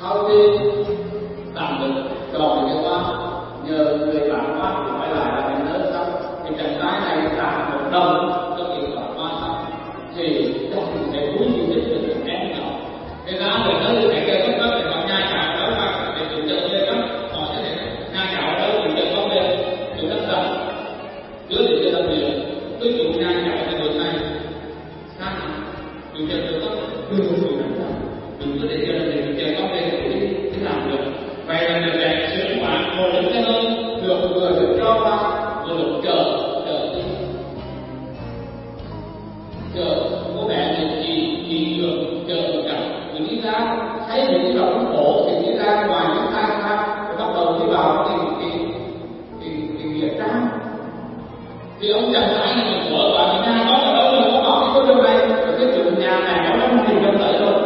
Sau khi tạm được tròn cái khóa, nhờ người bạn khóa thì phải lại là mình nhớ xong thì trận tái này đạt một đồng cho việc bạn khóa xong thì chắc mình sẽ vui như thích được những em nhỏ. Thế ra người nói như thế kia có để vào nhà cả đó mà để chủ trận lên đó hỏi thế này nhà cả đâu chủ trận có về chủ đất rằng chưa thì chưa làm việc tôi chủ nhà cả cái đường này sao chủ trận được không đừng có chủ đất rằng đừng có để cho là chủ trận có về thì đi làm được. Vậy là người đẹp sướng bạn ngồi đứng cái nơi được vừa được cho qua vừa được chờ chờ đi chờ có vẻ như kỳ kỳ trường chờ một trận mình đi ra thấy những cái lòng khổ thì đi ra ngoài những tai ra rồi bắt đầu đi vào cái cái cái cái việc trang thì ông chẳng phải là mình vợ và mình nhà có ở đâu mà có bảo cái chỗ này rồi cái chuyện nhà này nó không tìm được lợi rồi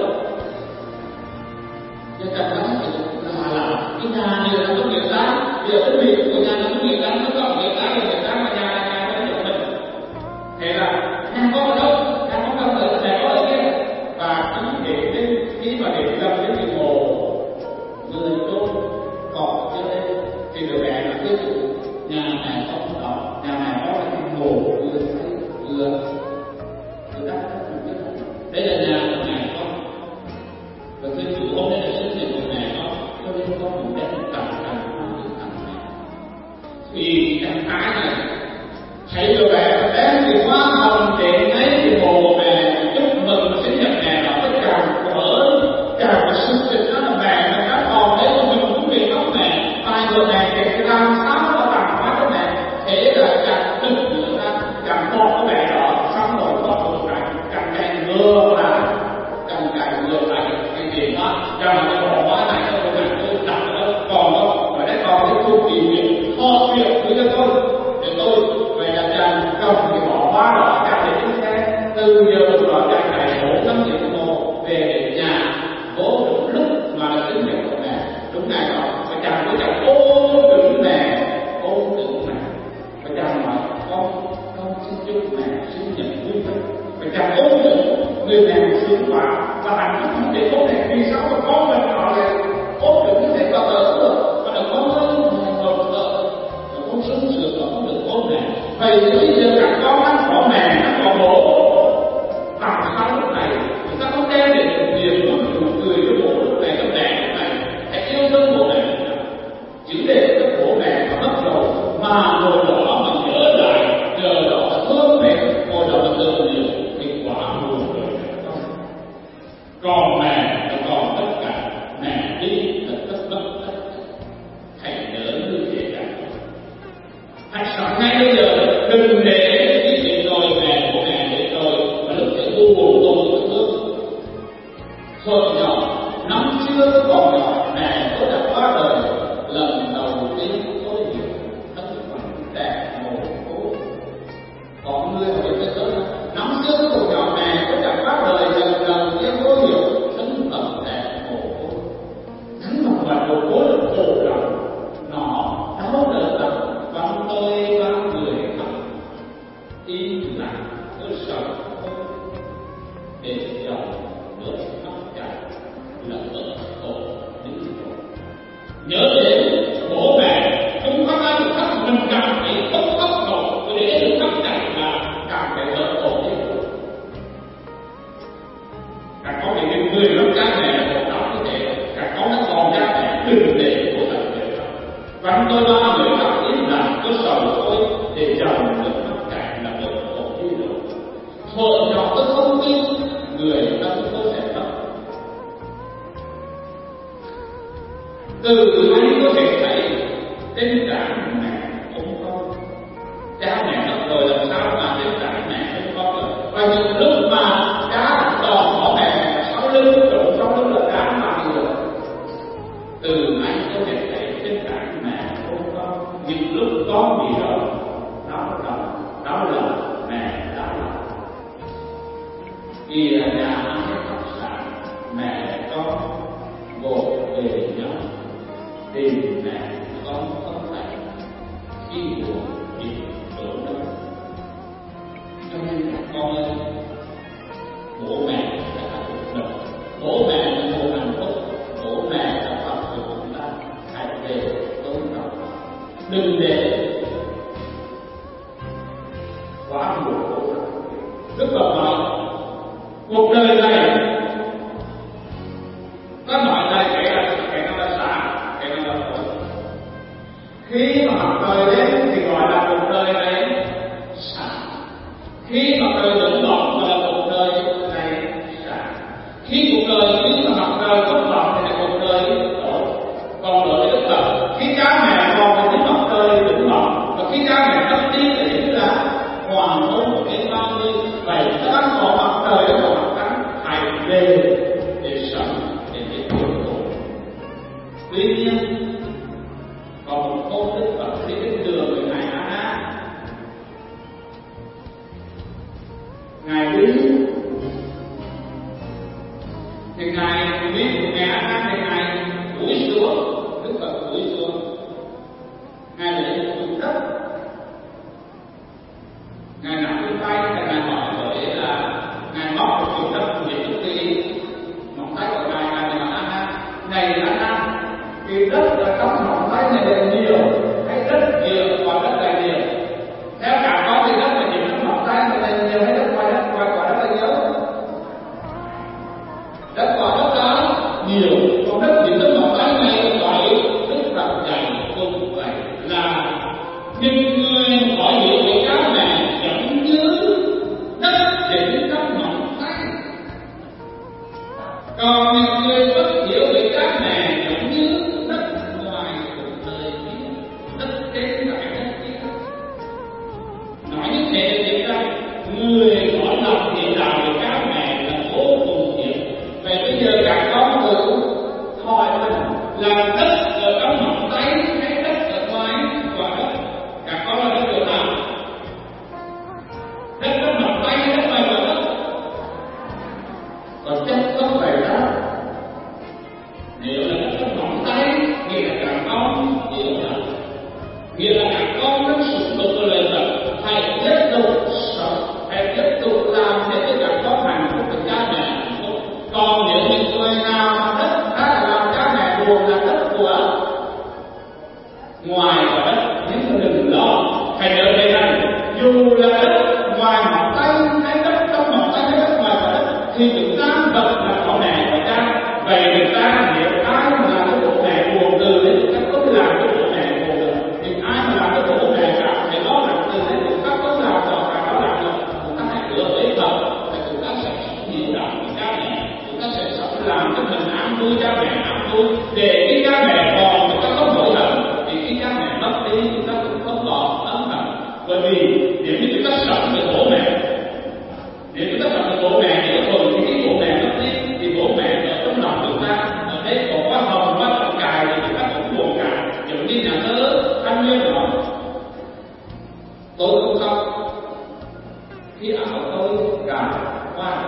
cho chẳng phải là là cái nhà này là công việc sáng bây giờ cái việc của nhà là công việc sáng nó có việc sáng là việc sáng mà nhà là nhà nó được mình thế là nhà có ở đâu nhà có đâu ở nhà có ở kia và khi để đến khi mà để lâm đến cái hồ người tốt còn cho nên thì người mẹ là cái chủ nhà này có đó nhà này có cái hồ vừa thấy vừa vừa đắp đấy là nhà của mẹ con và cái chủ hôm nay là sinh nhật của mẹ con cho nên có một cái tặng tặng tặng mẹ vì em cái này thấy được mẹ đem thì hoa hồng để lấy thì hồ mẹ chúc mừng sinh nhật mẹ nó tất cả ở cả một sự tình đó là mẹ mà các con đấy mà mình cũng vì khóc mẹ hai người mẹ thì làm sao nó tặng hoa cho mẹ thế là càng đứt nữa ra càng một cái mẹ đó xong rồi có một cái càng càng ngừa lại càng càng ngừa lại cái gì đó cho mà cái bộ hóa này nó càng tôi đặt nó còn đó và đấy còn cái chu kỳ việc kho việc của cho tôi để tôi về nhà trần cầm cái bỏ hóa đó cả để chiếc xe từ giờ đó cả ngày bốn năm tiếng đồng hồ về đến nhà bố được lúc mà là sinh nhật của mẹ đúng ngày đó và chàng với chàng ôm đựng mẹ ôm đựng mẹ và chàng nói con con xin chúc mẹ sinh nhật vui vẻ và chàng ôm đựng người mẹ sướng quá và hạnh phúc như thế không thể vì sao mà con mình họ lại ôm đựng như thế bao giờ nữa mà đừng có hơn một thợ và con sung sướng mà không được ôm mẹ vậy thì bây giờ các con ăn có mẹ ăn có bố làm sao lúc này người ta không đem đến một niềm vui nụ cười với bố lúc này trong mẹ lúc này hãy yêu thương bố mẹ chỉ để cho bố mẹ mà mất rồi mà ngồi đó mà nhớ lại nhờ đó là thương mẹ ngồi đó là thương nhiều thì quả buồn rồi còn mẹ nó còn tất cả mẹ đi là tất tất tất hãy nhớ như thế cả hãy sẵn ngay bây giờ đừng để cái chuyện rồi mẹ của mẹ để rồi và lúc sẽ u buồn tôi một bước hồi nhỏ năm xưa còn nhỏ mẹ tôi đã qua đời lần đầu tiên tôi hiểu thân phận đẹp mồ côi có người hỏi tôi tới năm xưa tôi còn nhỏ mẹ tôi đã qua đời lần đầu tiên tôi hiểu thân phận đẹp mồ côi thân phận và mồ côi là khổ lòng nó đau đớn lòng vắng tôi vắng người khóc im lặng tôi sợ để dòng nước khóc chảy là ở khổ đứng rồi nhớ đến bố mẹ không có ai được khóc mình cảm thấy không khóc nổi để được khóc chảy là càng phải đỡ khổ đi càng có những người lắm cha mẹ khổ đau như thế càng có nó còn cha mẹ đừng để của thật để khóc vắng tôi ba người khóc im lặng tôi sầu tôi để dòng nước khóc chảy là đỡ khổ đi rồi hồi nhỏ tôi không tin người ta tôi sẽ khóc từ anh có thể thấy trên trán mẹ không con cha mẹ mất rồi làm sao mà trên trán mẹ không con được và những lúc mà cha đòn bỏ mẹ sau lưng rồi sau lưng là cha mà được từ anh có thể thấy trên trán mẹ không con những lúc con bị đau đau lòng đau lòng mẹ đau lòng vì là nhà ăn khách sạn mẹ con gồm về nhau tìm mẹ con không phải khi buồn thì đổ đâu cho nên các con ơi bố mẹ là hạnh phúc bố mẹ là một hạnh phúc bố mẹ đừng để quá buồn khổ. Đức Phật nói cuộc đời này có mọi này kể là kể nó là xả, kể nó là khổ. Khi mà mặt trời đến thì gọi là cuộc đời này xả. Khi mặt trời lẫn lộn gọi là cuộc đời này xả. Khi cuộc đời khi mà mặt trời bất lộn thì là cuộc đời đổ. Còn đối với Đức Phật, khi cha mẹ còn thì mặt trời lẫn lộn, và khi cha mẹ mất đi thì như là hoàng hôn đến bao nhiêu. Vậy ta đang có mặt trời ở mặt trăng, hãy về để sống để để cuối cùng. Tuy nhiên còn một câu Đức Phật đi đến đường với ngài A Nan. Ngài đi thì ngài biết của ngài A Nan thì ngài cúi xuống, Đức Phật cúi xuống, ngài lấy một đất, ngài nắm trên tay, ngài hỏi với là ngài móc một cục đất về trước khi móng tay của ngài, ngài nói A Nan, này A Nan, cái đất ở trong móng tay này là nhiều hay rất nhiều, còn rất là nhiều. Theo cả con thì đất là nhiều, trong móng tay này là nhiều hay đất ngoài đất ngoài quả rất là nhiều. Đất quả rất là nhiều, còn đất nhiều trong móng tay này phải Đức Phật dạy cũng vậy là những người hỏi hiểu về cha mẹ giống như đất dính trong móng tay, còn những người bất hiểu về cha mẹ giống như đất ngoài cuộc đời kia, đất trên lại đất kia. Nói như thế thì ra người có lòng thì đạo về cha mẹ là vô cùng hiểu. Vậy bây giờ các con tự hỏi mình là đất ở trong móng tay hay đất ở ngoài quả đất? Các con là đất ở nào? Đất trong móng tay hay đất ngoài quả đất? Còn chắc không phải đó. Nếu là đất trong móng tay nghĩa là các con hiểu rằng, nghĩa là các con rất sụp đổ lời Phật, hãy tiếp tục sống, hãy tiếp tục làm để cho các con hạnh phúc với cha mẹ hạnh phúc. Còn nếu những người nào mà đất đã làm cha mẹ buồn là đất của ngoài quả đất, nhưng đừng lo, hãy nhớ đây rằng dù là đất ngoài móng tay hay đất trong móng tay hay đất ngoài quả đất thì chúng ta vẫn là có mẹ và cha. Vậy chúng ta nếu ai mà làm cái bố mẹ buồn từ đấy, chúng ta không làm cái bố mẹ buồn được. Thì ai mà làm cái bố mẹ cảm thấy lo lắng từ đấy, chúng ta không làm được, phải lo lắng được. Chúng ta hãy hứa với Phật là chúng ta sẽ sống hiểu đạo với cha mẹ, chúng ta sẽ sống làm cho mình an vui, cha mẹ an vui, để khi cha mẹ còn chúng ta không hối hận, vì khi cha mẹ mất đi chúng ta cũng không còn ân hận. Bởi vì nếu như chúng ta sống với bố mẹ, nếu chúng ta sống với bố mẹ thì rồi thì khi bố mẹ mất đi thì bố mẹ ở trong lòng chúng ta, ở đây có hoa hồng hoa trồng cài thì chúng ta cũng buồn cả. Giống như nhà thơ Thanh Nguyên nói, tôi không khóc khi áo tôi cài hoa,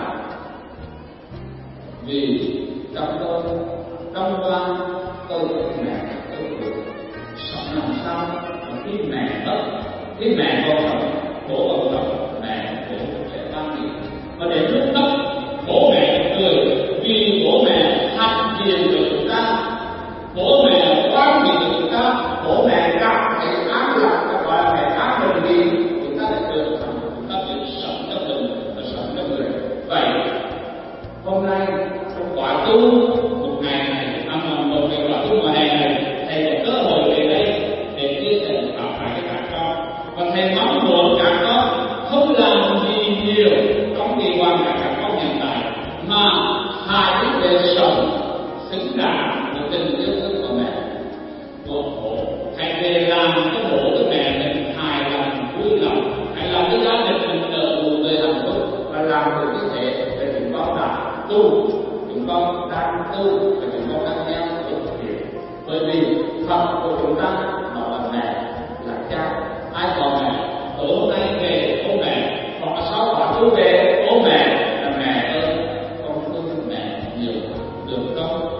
vì trong tôi trong hoa tôi có mẹ tôi buồn. Sống làm sao mà khi mẹ mất, khi mẹ còn sống, bố còn sống, mẹ bố sẽ ban đi. Và đến lúc mất, bố mẹ cười vì bố mẹ hành diện cho chúng ta, bố mẹ quan trị cho chúng ta, bố mẹ cảm thấy an lạc và gọi là mẹ an bình vì chúng ta đã được sống, chúng ta biết sống cho mình và sống cho người. Vậy hôm nay trong quả tu một ngày này, năm một ngày quả tu mùa hè này, thầy có cơ hội về đây để chia sẻ bảo phải với các con, và thầy mong muốn các con không làm gì nhiều trong kỳ quan cả các con hiện tại, mà hãy để sống xứng đáng với tình yêu thương của mẹ, của bố. Hãy về làm cho bố với mẹ mình hài lòng, vui lòng, hãy làm cho gia đình mình nở nụ cười hạnh phúc, và làm được như thế để chúng con đã tu, chúng con đang tu và chúng con đang theo được thực hiện. Bởi vì Phật của chúng ta nó là mẹ, là cha. Ai có mẹ tối hôm nay về bố mẹ, hoặc là sau quả tu về bố mẹ, là mẹ ơi con thương mẹ nhiều được không?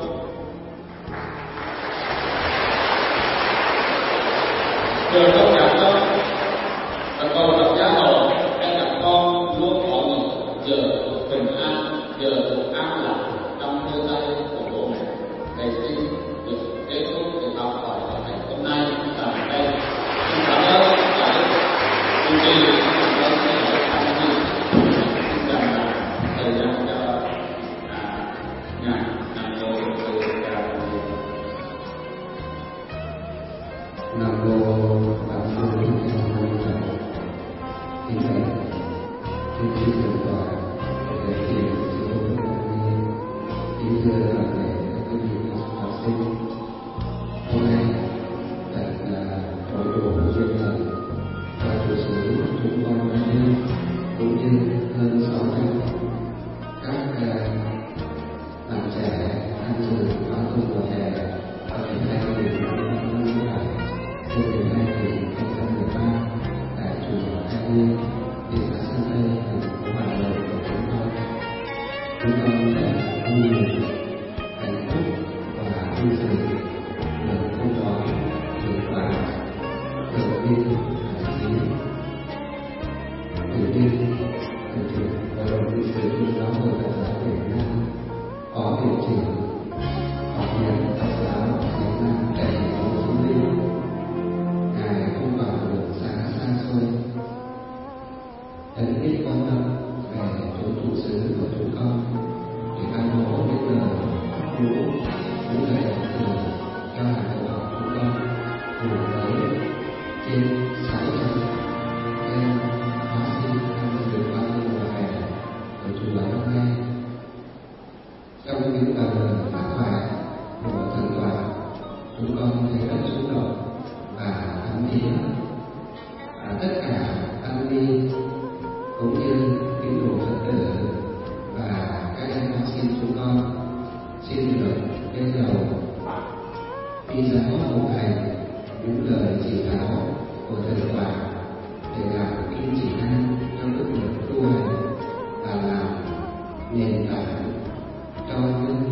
Được không các con? Và còn gặp gia hộให้các con luôn có những giờ bình an, giờ an lạc trong cơ tay của bố mẹ. Thầy xin được kết thúc cái học hỏi của thầy hôm nay tại đây. ngài Nam Mô Tư Ca Mâu Ni. Nam Mô Bản Sư Thích Ca Mâu Ni Phật. Kính thưa kính quý thượng tọa, để tiền sư cô Tăng Ni, kính thưa toàn thể các quý vị học sinh. Hôm nay thật là hội đủ duyên lành và chủ sứ chúng con đã đi, cũng như hơn sáu trăm các bạn trẻ tham dự khóa tu mùa hè ở năm hai nghìn không trăm mười bảy đến năm hai nghìn không trăm mười ba tại chùa Hai Mươi, thị xã Sơn Tây, thành phố Hà Nội của chúng tôi. Chúng con rất vui mừng, hạnh phúc và vinh dự được công phó thượng tọa Thượng viên Hải Trí, Ủy viên Thường trực Hội đồng Lý sự Tôn giáo Hội Phật giáo Việt Nam, Phó Viện trưởng Học viện Phật giáo Việt Nam tại thành phố Hồ Chí Minh, ngài không bảo được xa xa xôi, thân thiết quan tâm về chỗ trụ xứ của chúng con để ban bố những lời phát ngũ, những lời động từ cho hàng tổ học chúng con cùng với trên sáu trăm em học sinh tham dự khóa tu mùa hè của chùa năm nay. Trong những lời phát thoại của thượng tọa, chúng con thấy rất xúc động và thấm thía. À, tất cả tăng ni cũng như tín đồ Phật tử và các em học sinh chúng con xin được lên đầu đi giáo phụng hành những lời chỉ giáo của thượng tọa để làm kim chỉ nam trong bước đường tu hành và làm nền tảng cho những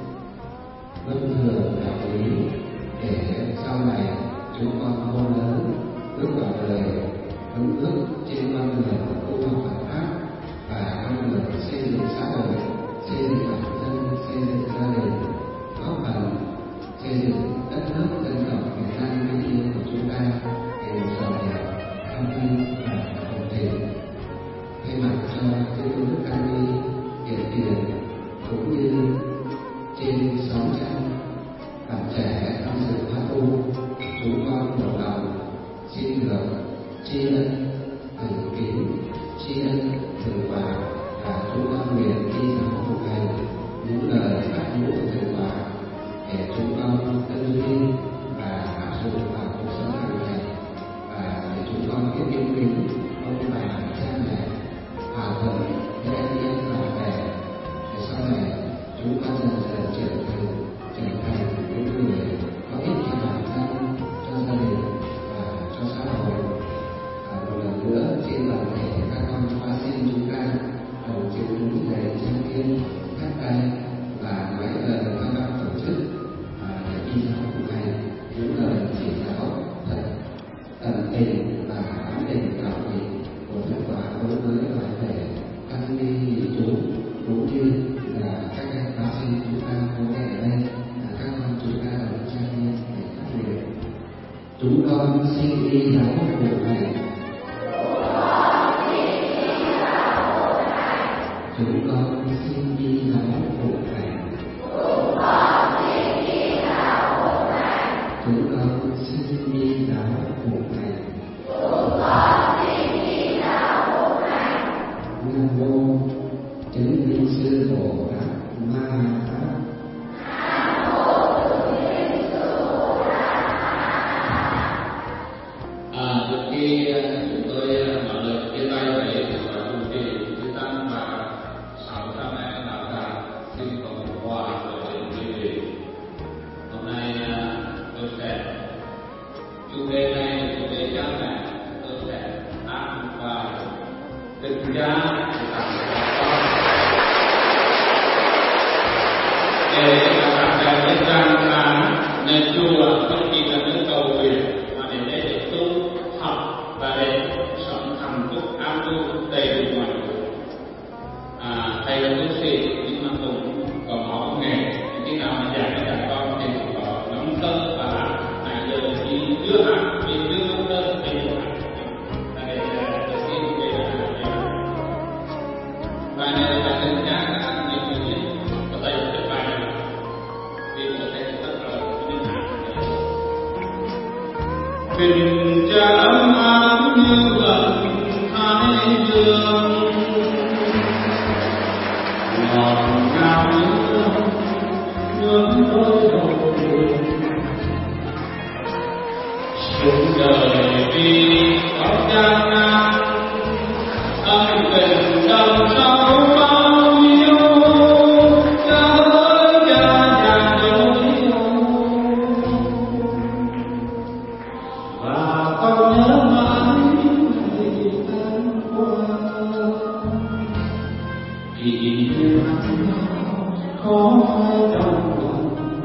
luân thường đạo lý để sau này chúng con khôn lớn bước vào đời vững bước trên con đường tu học Phật pháp và con đường xây dựng xã hội, xây dựng bản thân, xây dựng gia đình, góp phần xây dựng đất nước dân tộc Việt Nam thân yêu của chúng ta ngày một giàu đẹp, an ninh và ổn định. Thay mặt cho chư tôn đức tăng ni hiện tiền cũng như trên sáu trăm bạn trẻ tham dự khóa tu, chúng con một lòng xin được tri ân thành kính, tri ân thượng tọa và chúng con nguyện đi giáo phục hành những lời phát ngũ của thượng tọa để chúng con tân duy và áp dụng vào cuộc sống hàng ngày, và để chúng con biết yêu quý ông bà cha mẹ, hòa thuận với anh em bạn bè, để sau này chúng con dần dần trở thành trở thành những người có ích cho bản thân, cho gia đình và cho xã hội. Và một lần nữa xin toàn thể các con khoa sinh chúng ta đồng chịu đúng ngày trang nghiêm các tay và mấy lời các ban tổ chức để đi giáo phục hành những lời chỉ giáo thật tận tình và ám tình đạo lý của thượng tọa đối với toàn thể tăng ni nghỉ trú cũng như là các em học sinh chúng ta có nghe ở đây, là các con chúng ta đồng trang nghiêm để phát nguyện. Chúng con xin đi giáo phục hành. Chúng con xin đi giáo phục hành. Chúng con xin đi giáo phục hành. Nam mô Chứng Minh Sư Bồ Tát Ma Tát. À, trước khi chúng tôi mở lời chia tay với và cùng kỳ Chư Tăng và sáu trăm em đạo tràng xin có một quà gửi đến quý vị. Hôm nay tôi sẽ chủ đề này là chủ đề cha mẹ, tôi sẽ áp vào đức cha của các con để các bạn bè biết rằng là nên chùa không chỉ là nơi cầu nguyện mà đến đây để tu học và để sống hạnh phúc an vui đầy đủ mọi người. À, thầy là tu sĩ nhưng mà cũng có máu nghề, khi nào mà dạy cho các con thì cũng có nắm tâm và nãy giờ thì chưa hẳn vì chưa nắm tâm thì chưa hẳn là để để xin về là vài ngày là từng nhắc nhiều người biết có thầy được bài Tình cha ấm áp như gần thái dương, ngọt ngào như nước đôi đầu đường. Suốt đời vì có gian nan, ân tình đau sâu bao nhiêu, cha ơi cha già dấu và con nhớ mãi ngày tháng qua. Kỷ niệm khó phai trong lòng,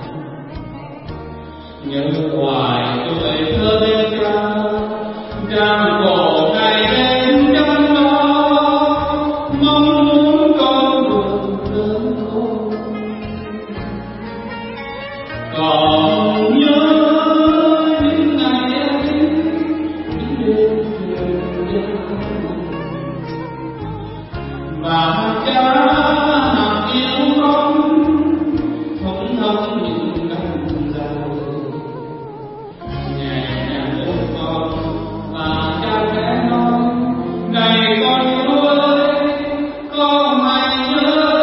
nhớ hoài tuổi thơ bên cha, gian khổ ngày đêm chăm lo, mong muốn con được lớn khôn. Còn nhớ những ngày ấy, những đêm thuyền và cha hạt yêu con thống thấm những năm dài. Nhẹ nhàng ôm con và cha khẽ nói, này con ơi, con hãy nhớ,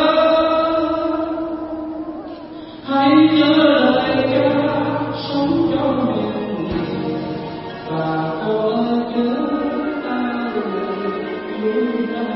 hãy nhớ lời cha sống trong miền này, và con ơi nhớ ta luôn ra.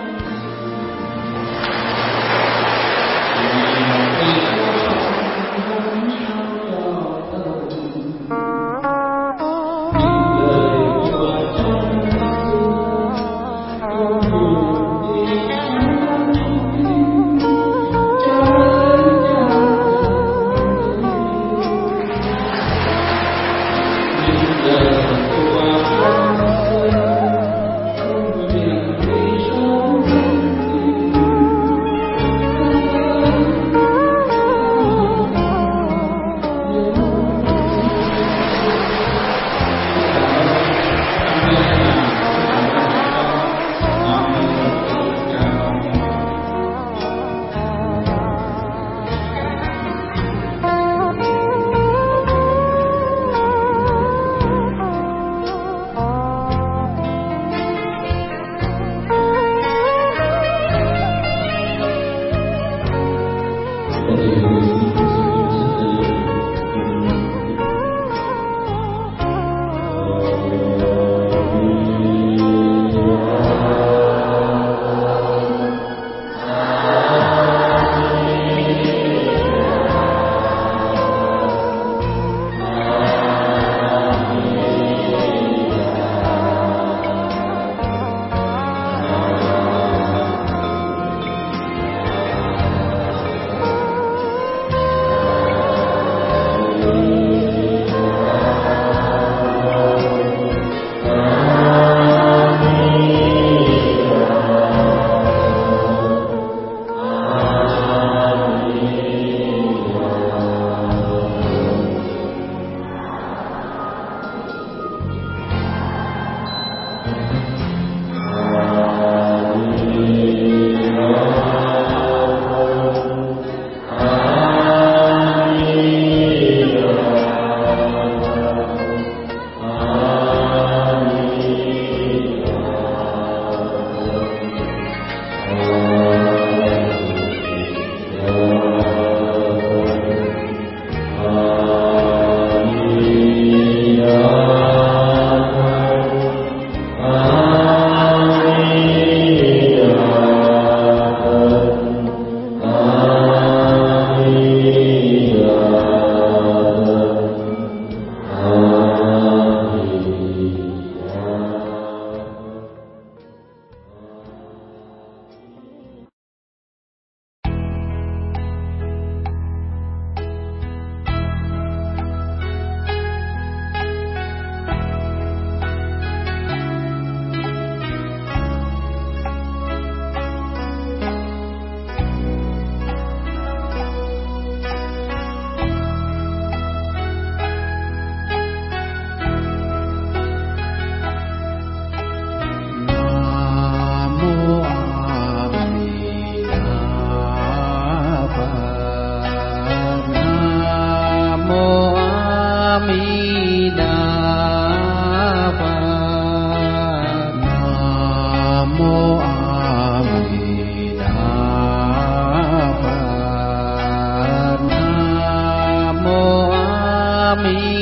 Mi